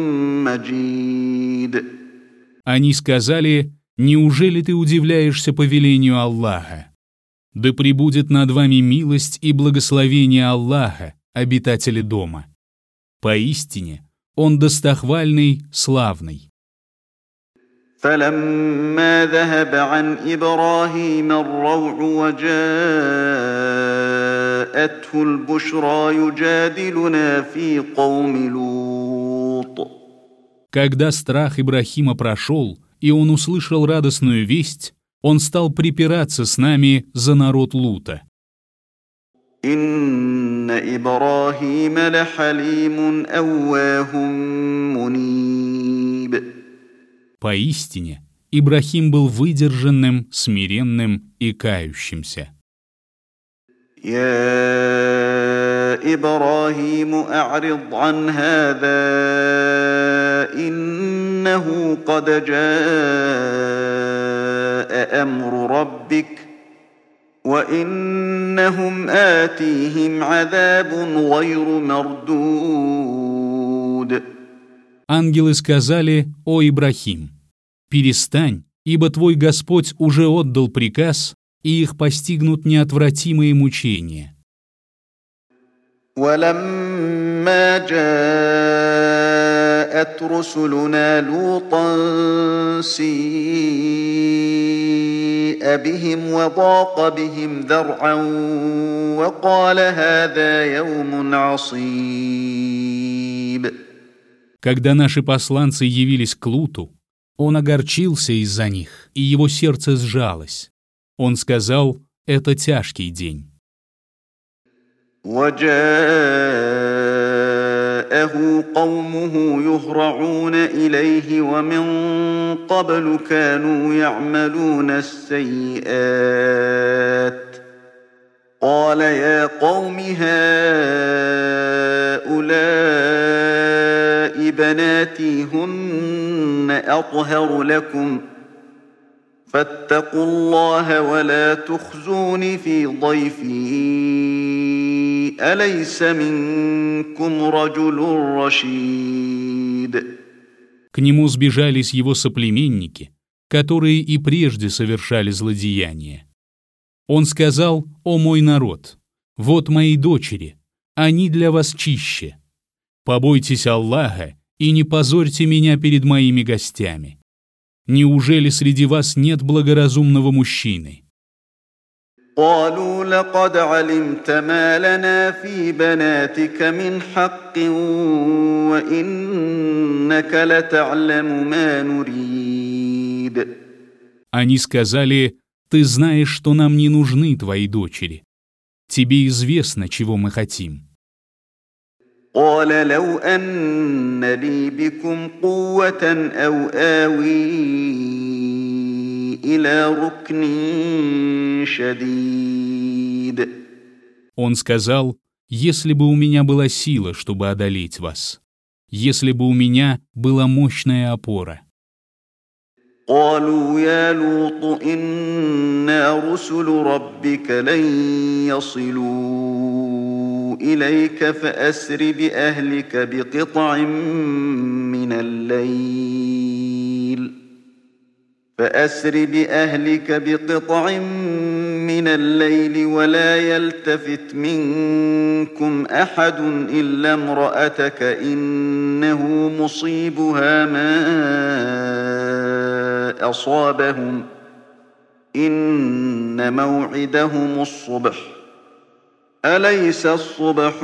[SPEAKER 1] مجيد.
[SPEAKER 2] Они сказали «неужели ты удивляешься повелению Аллаха? Да пребудет над вами милость и благословение Аллаха, обитатели дома. Поистине, Он достохвальный, славный.
[SPEAKER 1] فلما ذهب عن إبراهيم الروع وجاءته البشرى يجادلنا في قوم لوط.
[SPEAKER 2] Когда страх Ибрахима прошел, и он услышал радостную весть, он стал припираться с нами за народ Лута.
[SPEAKER 1] إن إبراهيم لحليم أواه منيب.
[SPEAKER 2] Поистине, Ибрахим был выдержанным, смиренным и кающимся.
[SPEAKER 1] يا إبراهيم أعرض عن هذا إنه قد جاء أمر ربك وإنهم آتيهم عذاب غير مردود.
[SPEAKER 2] Ангелы сказали: «О Ибрахим, перестань, ибо твой Господь уже отдал приказ, и их постигнут неотвратимые мучения».
[SPEAKER 1] ولما جاءت رسلنا لوطا سيء بهم وضاق بهم ذرعا وقال هذا يوم عصيب.
[SPEAKER 2] Когда наши посланцы явились к Луту, он огорчился из-за них, и его сердце сжалось. Он сказал: «Это тяжкий день».
[SPEAKER 1] وجاءه قومه يهرعون إليه ومن قبل كانوا يعملون السيئات قال يا قوم هؤلاء بناتي هن أطهر لكم فاتقوا الله ولا تخزوني في ضيفي أليس منكم رجل رشيد.
[SPEAKER 2] К нему сбежались его соплеменники, которые и прежде совершали злодеяния. Он сказал: «О мой народ, вот мои дочери, они для вас чище. Побойтесь Аллаха и не позорьте меня перед моими гостями. Неужели среди вас нет благоразумного мужчины?»
[SPEAKER 1] قالوا لقد علمت ما لنا في بناتك من حق وإنك لتعلم ما نريد.
[SPEAKER 2] Они сказали: «Ты знаешь, что нам не нужны твои дочери. Тебе известно, чего мы хотим».
[SPEAKER 1] قال لو أن لي بكم قوة أو آوي إلى ركن شديد.
[SPEAKER 2] Он сказал: «Если бы у меня была сила, чтобы одолеть вас, если бы у меня была мощная опора».
[SPEAKER 1] قالوا يا لوط إنا رسل ربك لن يصلوا إليك فأسر بأهلك بقطع من الليل فأسر بأهلك بقطع من الليل ولا يلتفت منكم أحد إلا امرأتك إنه مصيبها ما أصابهم إن موعدهم الصبح أليس الصبح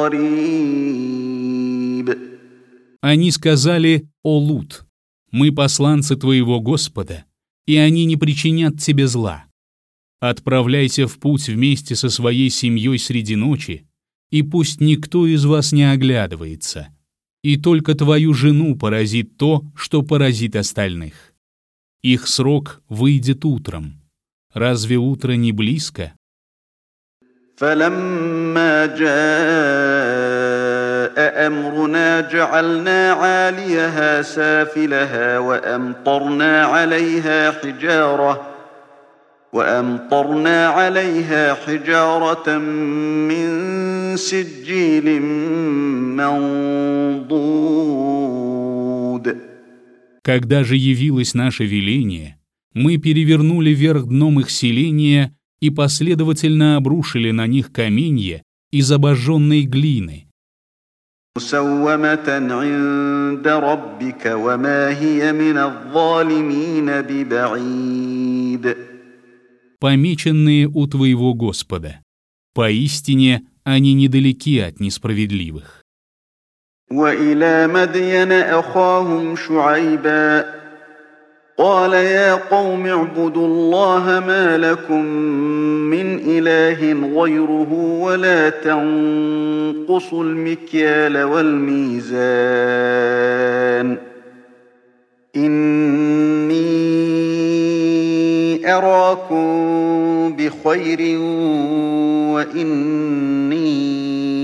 [SPEAKER 1] بقريب.
[SPEAKER 2] Они сказали: «О Лут, мы посланцы твоего Господа, и они не причинят тебе зла. Отправляйся в путь вместе со своей семьей среди ночи, и пусть никто из вас не оглядывается, и только твою жену поразит то, что поразит остальных. Их срок выйдет утром. Разве утро не близко?»
[SPEAKER 1] فلما جاء أمرنا جعلنا عاليها سافلها وأمطرنا عليها حجارة وأمطرنا عليها حجارة من سجيل منضود.
[SPEAKER 2] Когда же явилось наше веление, мы перевернули вверх дном их селения и последовательно обрушили на них каменья из обожженной глины.
[SPEAKER 1] مسومة عند ربك وما هي من الظالمين ببعيد.
[SPEAKER 2] Помеченные у твоего Господа. Поистине, они недалеки от несправедливых.
[SPEAKER 1] وإلى مدين أخاهم شعيبا قال يا قوم اعبدوا الله ما لكم من إله غيره ولا تنقصوا المكيال والميزان إني أراكم بخير وإني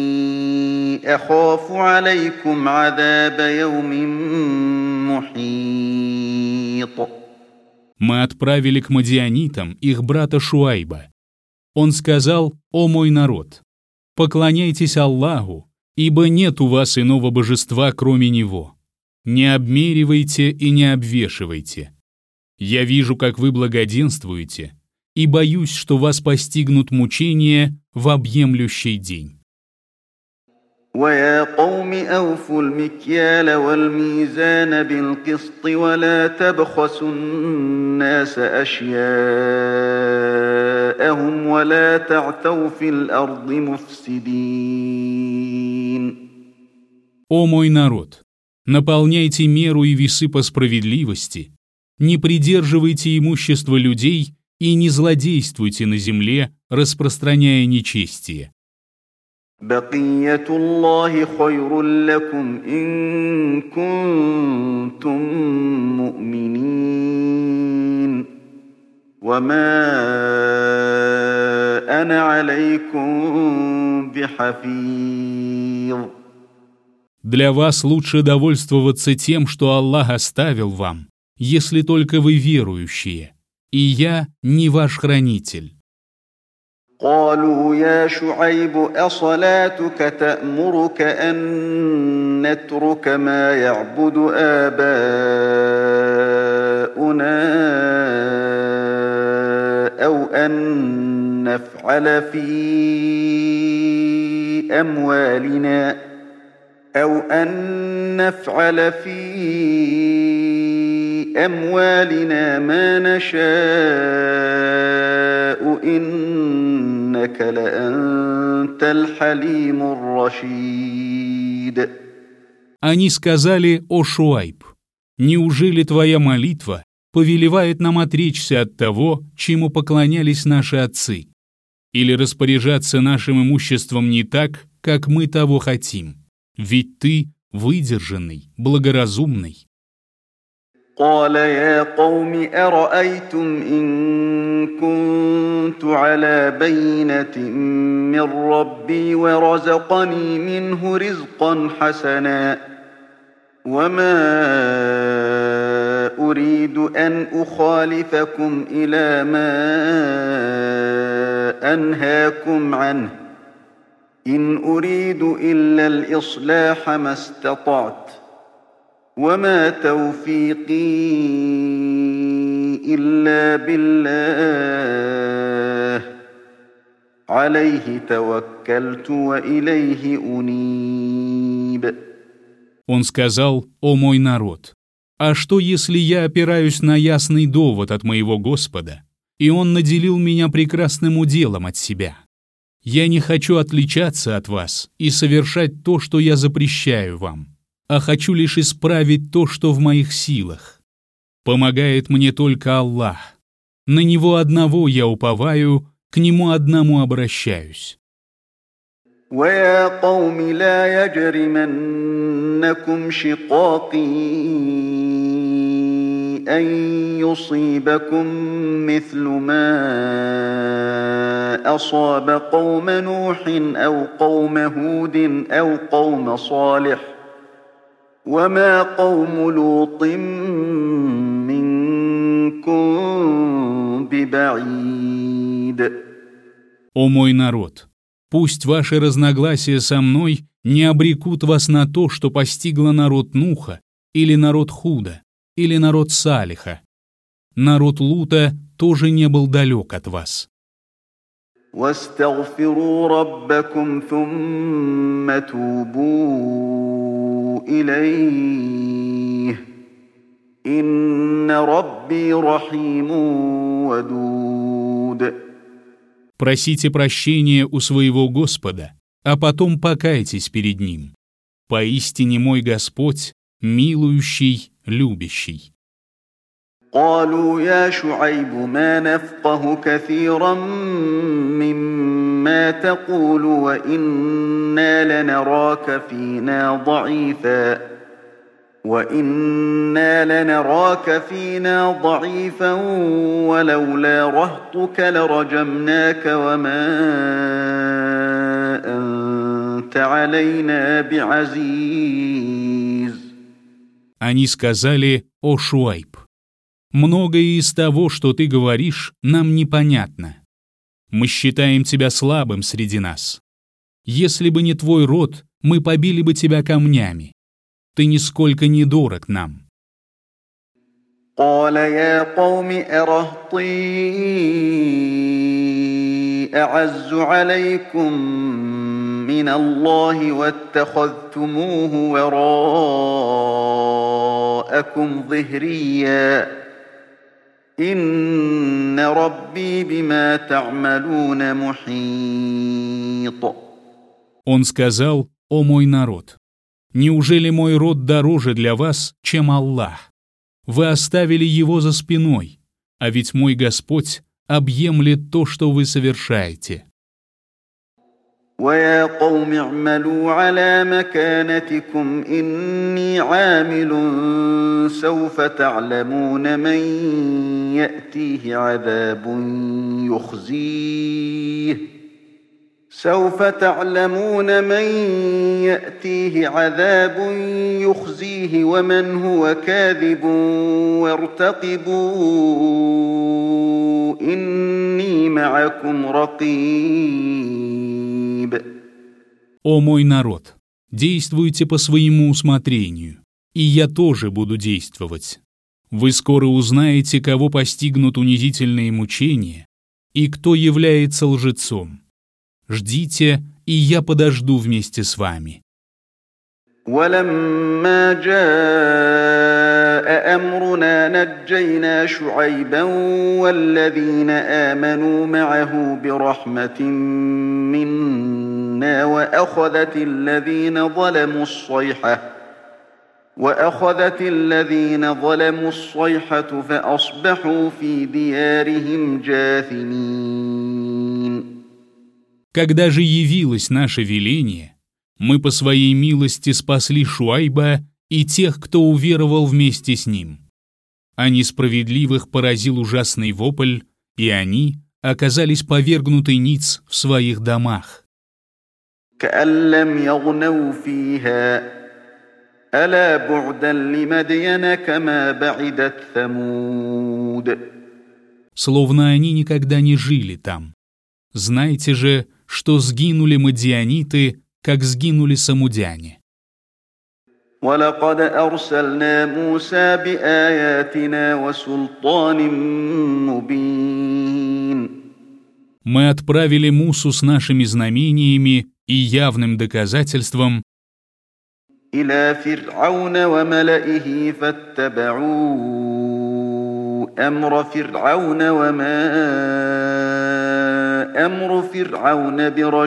[SPEAKER 1] أخاف عليكم عذاب يوم محيط.
[SPEAKER 2] Мы отправили к мадианитам их брата Шуайба. Он сказал: «О мой народ, поклоняйтесь Аллаху, ибо нет у вас иного божества, кроме Него. Не обмеривайте и не обвешивайте. Я вижу, как вы благоденствуете, и боюсь, что вас постигнут мучения в объемлющий день».
[SPEAKER 1] ويا قوم أوفوا المكيال والميزان بالقسط ولا تبخسوا الناس أشياءهم ولا تعثوا في الأرض مفسدين.
[SPEAKER 2] О мой народ, наполняйте меру и весы по справедливости, не придерживайте имущество людей и не злодействуйте на земле, распространяя нечестие.
[SPEAKER 1] بقية الله خير لكم إن كنتم مؤمنين وما أنا عليكم بحفيظ.
[SPEAKER 2] Для вас лучше довольствоваться тем, что Аллах оставил вам, если только вы верующие, и я не ваш хранитель.
[SPEAKER 1] قالوا يا شعيب أصلاتك تأمرك أن نترك ما يعبد آباؤنا أو أن نفعل في أموالنا أو أن نفعل في أموالنا ما نشاء إنك لأنت الحليم الرشيد.
[SPEAKER 2] Они сказали: «О Шуайб, неужели твоя молитва повелевает нам отречься от того, чему поклонялись наши отцы, или распоряжаться нашим имуществом не так, как мы того хотим? Ведь ты выдержанный, благоразумный».
[SPEAKER 1] قال يا قوم أرأيتم إن كنت على بينة من ربي ورزقني منه رزقا حسنا وما أريد أن أخالفكم إلى ما أنهاكم عنه إن أريد إلا الإصلاح ما استطعت وما توفيقي إلا بالله عليه توكلت وإليه أنيب.
[SPEAKER 2] Он сказал: «О мой народ, а что, если я опираюсь на ясный довод от моего Господа, и Он наделил меня прекрасным уделом от себя? Я не хочу отличаться от вас и совершать то, что я запрещаю вам, а хочу лишь исправить то, что в моих силах. Помогает мне только Аллах. На Него одного я уповаю, к Нему одному обращаюсь».
[SPEAKER 1] وَيَا قَوْمِ لَا يَجْرِمَنَّكُمْ شِقَاقِي أَن يُصِيبَكُم مِّثْلُ مَا أَصَابَ قَوْمَ نُوحٍ أَوْ قَوْمَ هُودٍ أَوْ قَوْمَ صَالِحٍ وَمَا قَوْمُ لُوطٍ مِّنكُم بِبَعِيدٍ.
[SPEAKER 2] «О мой народ, пусть ваши разногласия со мной не обрекут вас на то, что постигло народ Нуха, или народ Худа, или народ Салиха. Народ Лута тоже не был далек от вас».
[SPEAKER 1] واستغفروا ربكم ثم توبوا إليه إن ربي رحيم ودود.
[SPEAKER 2] Просите прощения у своего Господа, а потом покайтесь перед Ним. Поистине мой Господь, милующий, любящий.
[SPEAKER 1] قالوا يا شعيب ما نفقه كثيرا مما تقول وإنا لنراك فينا ضعيفا وإنا لنراك فينا ضعيفا ولولا رهطك لرجمناك وما أنت علينا بعزيز.
[SPEAKER 2] Они сказали: «О Шуайб, многое из того, что ты говоришь, нам непонятно. Мы считаем тебя слабым среди нас. Если бы не твой род, мы побили бы тебя камнями. Ты нисколько не дорог нам».
[SPEAKER 1] قال يا قوم أرهطي أعز عليكم من الله واتخذتموه وراءكم ظهريا إن ربي بما تعملون محيط.
[SPEAKER 2] Он сказал: «О мой народ, неужели мой род дороже для вас, чем Аллах? Вы оставили его за спиной, а ведь мой Господь объемлет то, что вы совершаете».
[SPEAKER 1] ويا قوم اعملوا على مكانتكم إني عامل سوف تعلمون من يأتيه عذاب يخزيه سوف تعلمون من يأتيه عذاب يخزيه ومن هو كاذب وارتقبوا إني معكم رقيب.
[SPEAKER 2] «О мой народ, действуйте по своему усмотрению, и я тоже буду действовать. Вы скоро узнаете, кого постигнут унизительные мучения, и кто является лжецом. Ждите, и я подожду вместе с вами».
[SPEAKER 1] ولما جاء أمرنا نجينا شعيبا والذين آمنوا معه برحمة منا وأخذت الذين ظلموا الصيحة وأخذت الذين ظلموا الصيحة فأصبحوا في ديارهم جاثمين.
[SPEAKER 2] Когда же явилось наше веление, мы по своей милости спасли Шуайба и тех, кто уверовал вместе с ним. А несправедливых поразил ужасный вопль, и они оказались повергнуты ниц в своих домах.
[SPEAKER 1] كأن لم يغنوا فيها ألا بعدا لمدين كما بعدت ثمود.
[SPEAKER 2] Словно они никогда не жили там. Знайте же, что сгинули мадианиты, как сгинули самудяне.
[SPEAKER 1] ولقد أرسلنا موسى بآياتنا وسلطان مبين.
[SPEAKER 2] Мы отправили Мусу с нашими знамениями и явным доказательством
[SPEAKER 1] إلى فرعون وملئه فاتبعوا أمر فرعون وما أمر فرعون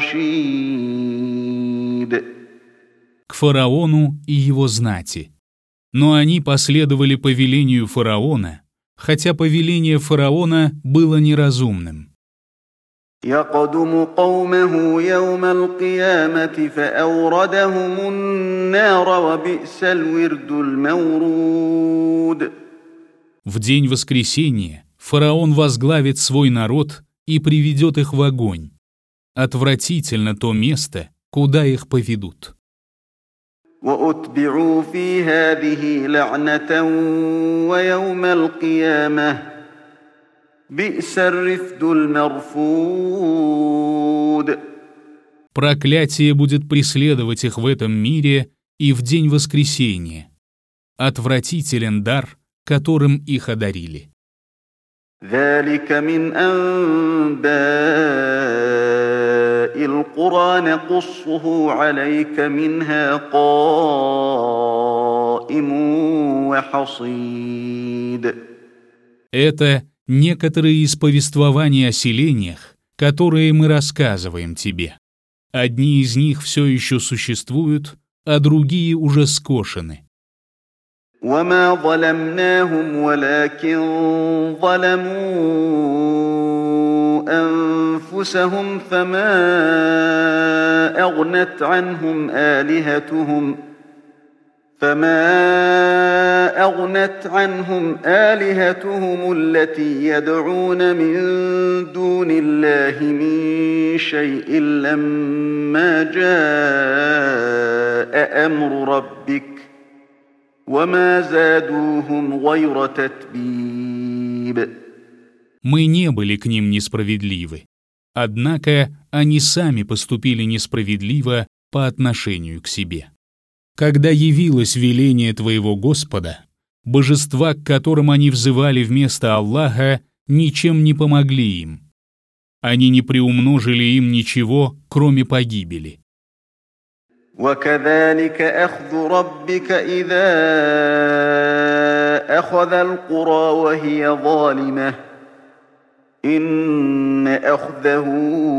[SPEAKER 1] برشيد.
[SPEAKER 2] к фараону и его знати. Но они последовали повелению фараона, хотя повеление фараона было неразумным.
[SPEAKER 1] يقدم قومه يوم القيامة فأوردهم النار وبئس الورد المورود.
[SPEAKER 2] В день воскресения фараон возглавит свой народ и приведет их в огонь. Отвратительно то место, куда их поведут.
[SPEAKER 1] وأتبعوا في هذه لعنة ويوم القيامة بئس الرفد المرفود.
[SPEAKER 2] Проклятие будет преследовать их в этом мире и в день воскресения. Отвратителен дар, которым их одарили.
[SPEAKER 1] ذلك من أنباء القرى نقصه عليك منها قائم وحصيد.
[SPEAKER 2] Это некоторые из повествований о селениях, которые мы рассказываем тебе. Одни из них все еще существуют, а другие уже скошены.
[SPEAKER 1] وما ظلمناهم ولكن ظلموا أنفسهم فما أغنت عنهم آلهتهم فما أغنت عنهم آلهتهم التي يدعون من دون الله من شيء لما جاء أمر ربك وما زادوهم غير تتبيب.
[SPEAKER 2] Мы не были к ним несправедливы. Однако они сами поступили несправедливо по отношению к себе. Когда явилось веление твоего Господа, божества, к которым они взывали вместо Аллаха, ничем не помогли им. Они не приумножили им ничего, кроме погибели.
[SPEAKER 1] وكذلك أخذ ربك إذا أخذ القرى وهي ظالمة إن أخذه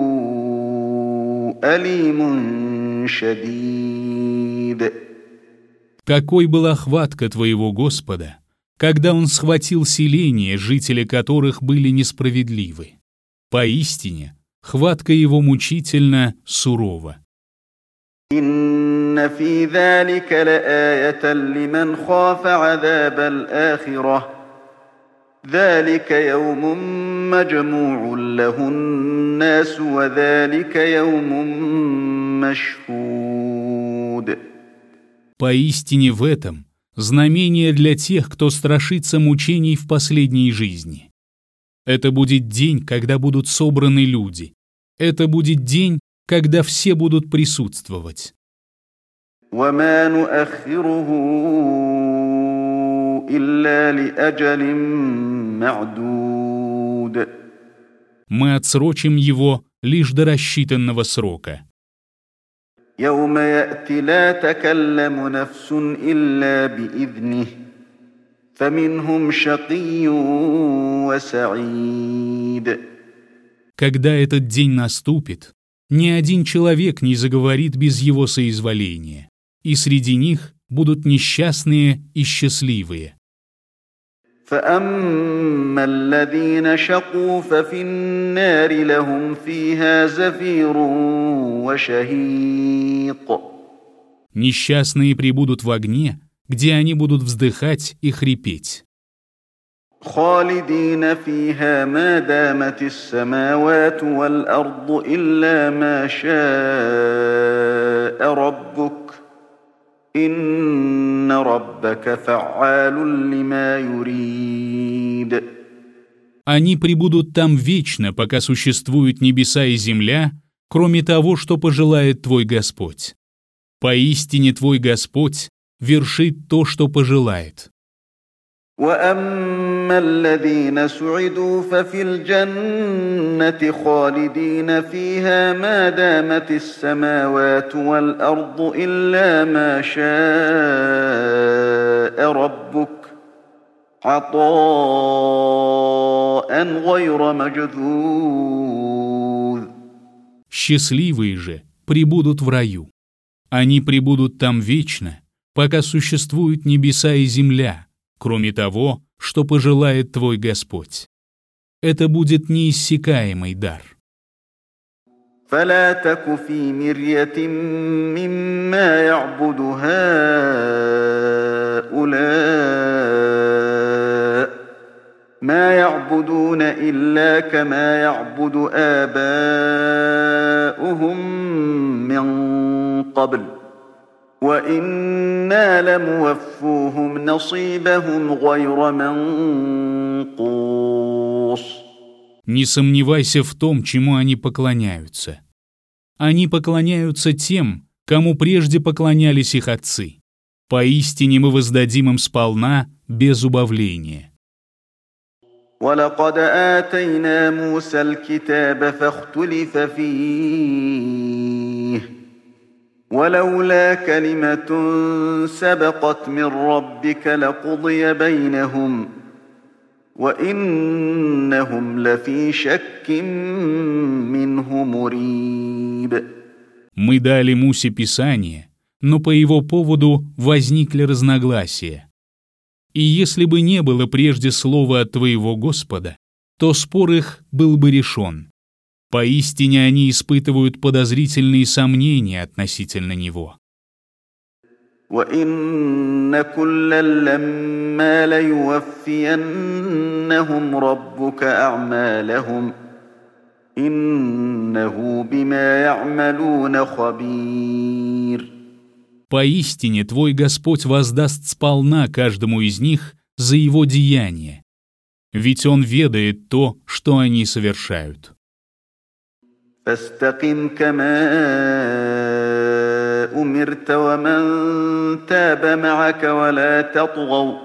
[SPEAKER 1] أليم شديد.
[SPEAKER 2] Какой была хватка твоего Господа, когда Он схватил селения, жители которых были несправедливы. Поистине, хватка Его мучительно сурова.
[SPEAKER 1] إن في ذلك لآية لمن خاف عذاب الآخرة ذلك يوم مجموع له الناس وذلك يوم مشهود.
[SPEAKER 2] Поистине в этом знамение для тех, кто страшится мучений в последней жизни. Это будет день, когда будут собраны люди. Это будет день, когда все будут присутствовать.
[SPEAKER 1] وما نؤخره إلا لأجل معدود.
[SPEAKER 2] Мы отсрочим его лишь до рассчитанного срока.
[SPEAKER 1] يوم يأتي لا تكلم نفس إلا بإذنه فمنهم شقي وسعيد.
[SPEAKER 2] Когда этот день наступит, ни один человек не заговорит без его соизволения, и среди них будут несчастные и счастливые.
[SPEAKER 1] فأما الذين شقوا ففي النار لهم فيها زفير وشهيق.
[SPEAKER 2] Несчастные пребудут в огне, где они будут вздыхать и хрипеть.
[SPEAKER 1] خالدين فيها ما دامت السماوات والأرض إلا ما شاء ربك إن ربك فعال لما يريد.
[SPEAKER 2] Они пребудут там вечно, пока существуют небеса и земля, кроме того, что пожелает твой Господь. Поистине твой Господь вершит то, что пожелает.
[SPEAKER 1] وأما الذين سعدوا ففي الجنة خالدين فيها ما دامت السماوات والأرض إلا ما شاء ربك عطاء غير مجذوذ.
[SPEAKER 2] Счастливые же пребудут в раю. Они пребудут там вечно, пока существуют небеса и земля, кроме того, что пожелает твой Господь. Это будет неиссякаемый дар.
[SPEAKER 1] فلا تك في مرية مما يعبد هؤلاء ما يعبدون إلا كما يعبد آباؤهم من قبل وإنا لموفوهم نصيبهم غير منقوص.
[SPEAKER 2] Не сомневайся в том, чему они поклоняются. Они поклоняются тем, кому прежде поклонялись их отцы. Поистине мы воздадим им сполна, без убавления.
[SPEAKER 1] ولقد آتينا موسى الكتاب فاختلف فيه ولولا كلمة سبقت من ربك لقضي بينهم وإنهم لفي شك منه مريب.
[SPEAKER 2] Мы дали Мусе Писание, но по его поводу возникли разногласия. И если бы не было прежде слова от твоего Господа, то спор их был бы решен. Поистине они испытывают подозрительные сомнения относительно него.
[SPEAKER 1] وَإِنَّ كُلًّا لَّمَّا لَيُوَفِّيَنَّهُمْ رَبُّكَ أَعْمَالَهُمْ إِنَّهُ بِمَا يَعْمَلُونَ خَبِيرٌ.
[SPEAKER 2] Поистине твой Господь воздаст сполна каждому из них за его деяние, ведь Он ведает то, что они совершают.
[SPEAKER 1] فاستقم كما أمرت ومن تاب معك ولا تطغوا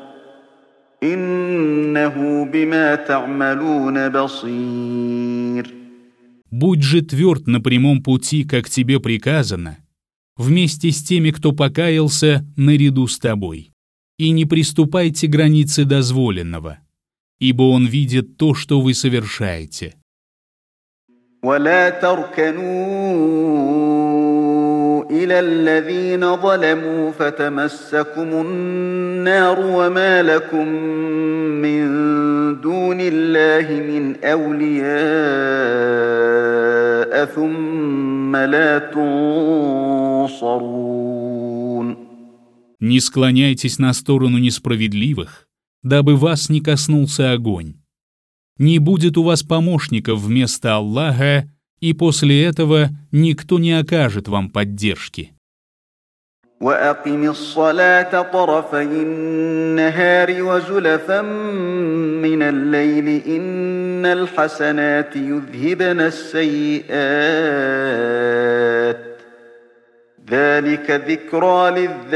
[SPEAKER 1] إنه بما تعملون بصير.
[SPEAKER 2] Будь же тверд на прямом пути, как тебе приказано, вместе с теми, кто покаялся наряду с тобой, и не приступайте границы дозволенного, ибо Он видит то, что вы совершаете.
[SPEAKER 1] ولا تركنوا إلى الذين ظلموا فتمسكم النار وما لكم من دون الله من أولياء ثم لا تنصرون.
[SPEAKER 2] Не склоняйтесь на сторону несправедливых, дабы вас не коснулся огонь. Не будет у вас помощников вместо Аллаха, и после этого никто не окажет вам поддержки.
[SPEAKER 1] وَأَقِمِ الصَّلَاةَ طَرَفَيِ النَّهَارِ وَزُلَفًا مِّنَ اللَّيْلِ إِنَّ الْحَسَنَاتِ يُذْهِبْنَ السَّيِّئَاتِ ذَلِكَ ذِكْرَى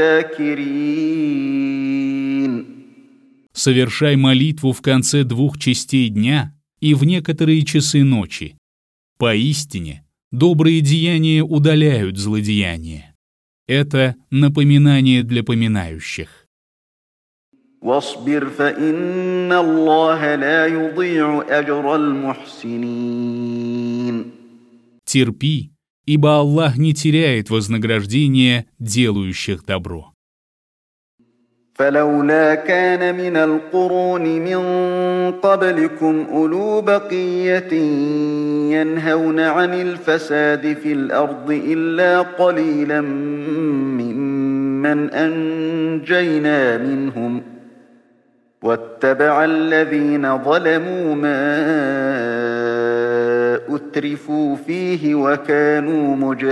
[SPEAKER 1] لِلذَّاكِرِينَ.
[SPEAKER 2] Совершай молитву в конце двух частей дня и в некоторые часы ночи. Поистине, добрые деяния удаляют злодеяния. Это напоминание для поминающих.
[SPEAKER 1] واصبر فإن الله لا يضيع أجر المحسنين.
[SPEAKER 2] Терпи, ибо Аллах не теряет вознаграждения делающих добро.
[SPEAKER 1] فلولا كان من القرون من قبلكم أولو بقية ينهون عن الفساد في الأرض إلا قليلا ممن أنجينا منهم واتبع الذين ظلموا ما أترفوا فيه وكانوا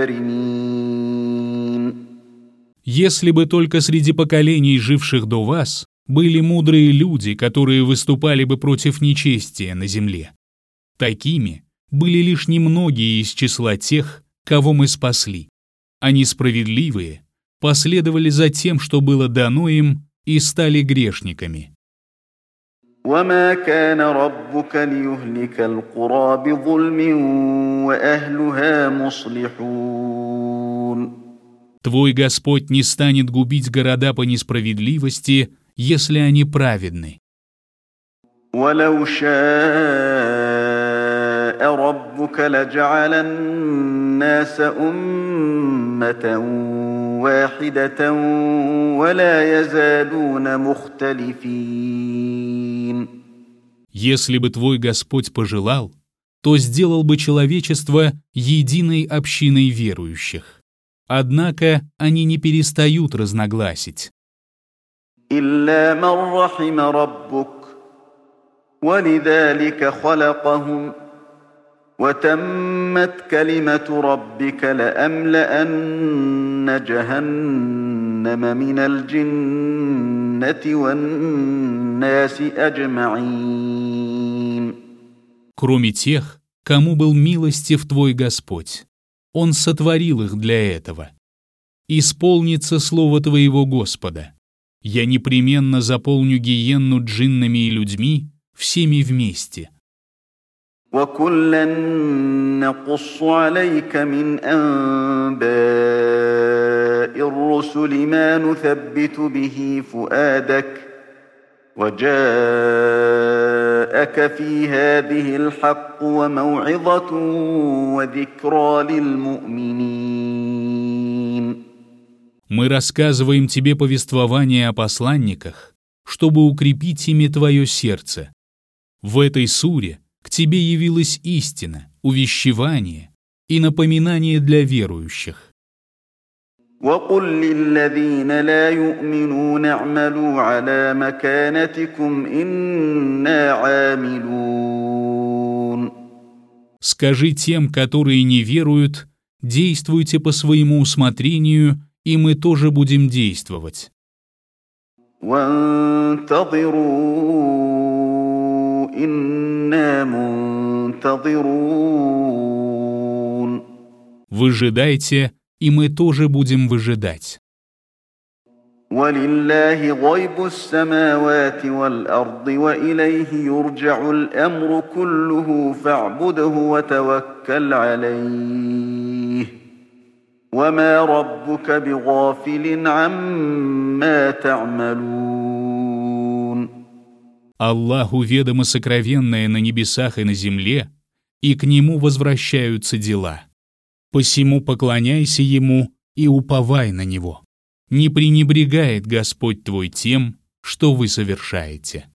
[SPEAKER 1] مجرمين.
[SPEAKER 2] Если бы только среди поколений, живших до вас, были мудрые люди, которые выступали бы против нечестия на земле. Такими были лишь немногие из числа тех, кого мы спасли, а несправедливые последовали за тем, что было дано им, и стали грешниками.
[SPEAKER 1] وما كان ربك ليهلك القرى بظلم وأهلها مصلحون.
[SPEAKER 2] Твой Господь не станет губить города по несправедливости, если они праведны.
[SPEAKER 1] ولو شاء ربك لجعل الناس أمة واحدة ولا يزالون مختلفين.
[SPEAKER 2] Если бы твой Господь пожелал, то сделал бы человечество единой общиной верующих. Однако они не перестают разногласить.
[SPEAKER 1] إلا من رحم ربك ولذلك خلقهم وتمت كلمة ربك لأملأن جهنم من الجنة والناس أجمعين.
[SPEAKER 2] Кроме тех, кому был милостив твой Господь, Он сотворил их для этого. Исполнится слово твоего Господа. Я непременно заполню гиенну джиннами и людьми всеми вместе.
[SPEAKER 1] وَكُلًّا نَّقُصُّ عَلَيْكَ مِنْ أَنبَاءِ الرُّسُلِ مَا نُثَبِّتُ بِهِ فُؤَادَكَ وَجَاءَكَ فِي هَٰذِهِ الْحَقُّ وَمَوْعِظَةٌ وَذِكْرَىٰ لِلْمُؤْمِنِينَ.
[SPEAKER 2] Мы рассказываем тебе повествование о посланниках, чтобы укрепить ими твое сердце. В этой суре к тебе явилась истина, увещевание и напоминание для верующих.
[SPEAKER 1] وَقُل لِّلَّذِينَ لَا يُؤْمِنُونَ اعْمَلُوا عَلَىٰ مَكَانَتِكُمْ إِنَّا عَامِلُونَ.
[SPEAKER 2] Скажи тем, которые не веруют, действуйте по своему усмотрению, и мы тоже будем действовать.
[SPEAKER 1] وَانتَظِرُوا إِنَّا مُنتَظِرُونَ.
[SPEAKER 2] Выжидайте, и мы тоже будем выжидать.
[SPEAKER 1] وَلِلَّهِ غَيْبُ السَّمَاوَاتِ وَالْأَرْضِ وَإِلَيْهِ يُرْجَعُ الْأَمْرُ كُلُّهُ فَاعْبُدْهُ وَتَوَكَّلْ عَلَيْهِ وَمَا رَبُّكَ بِغَافِلٍ عَمَّا تَعْمَلُونَ.
[SPEAKER 2] Аллаху ведомо сокровенное на небесах и на земле, и к Нему возвращаются дела. Посему поклоняйся Ему и уповай на Него. Не пренебрегает Господь твой тем, что вы совершаете.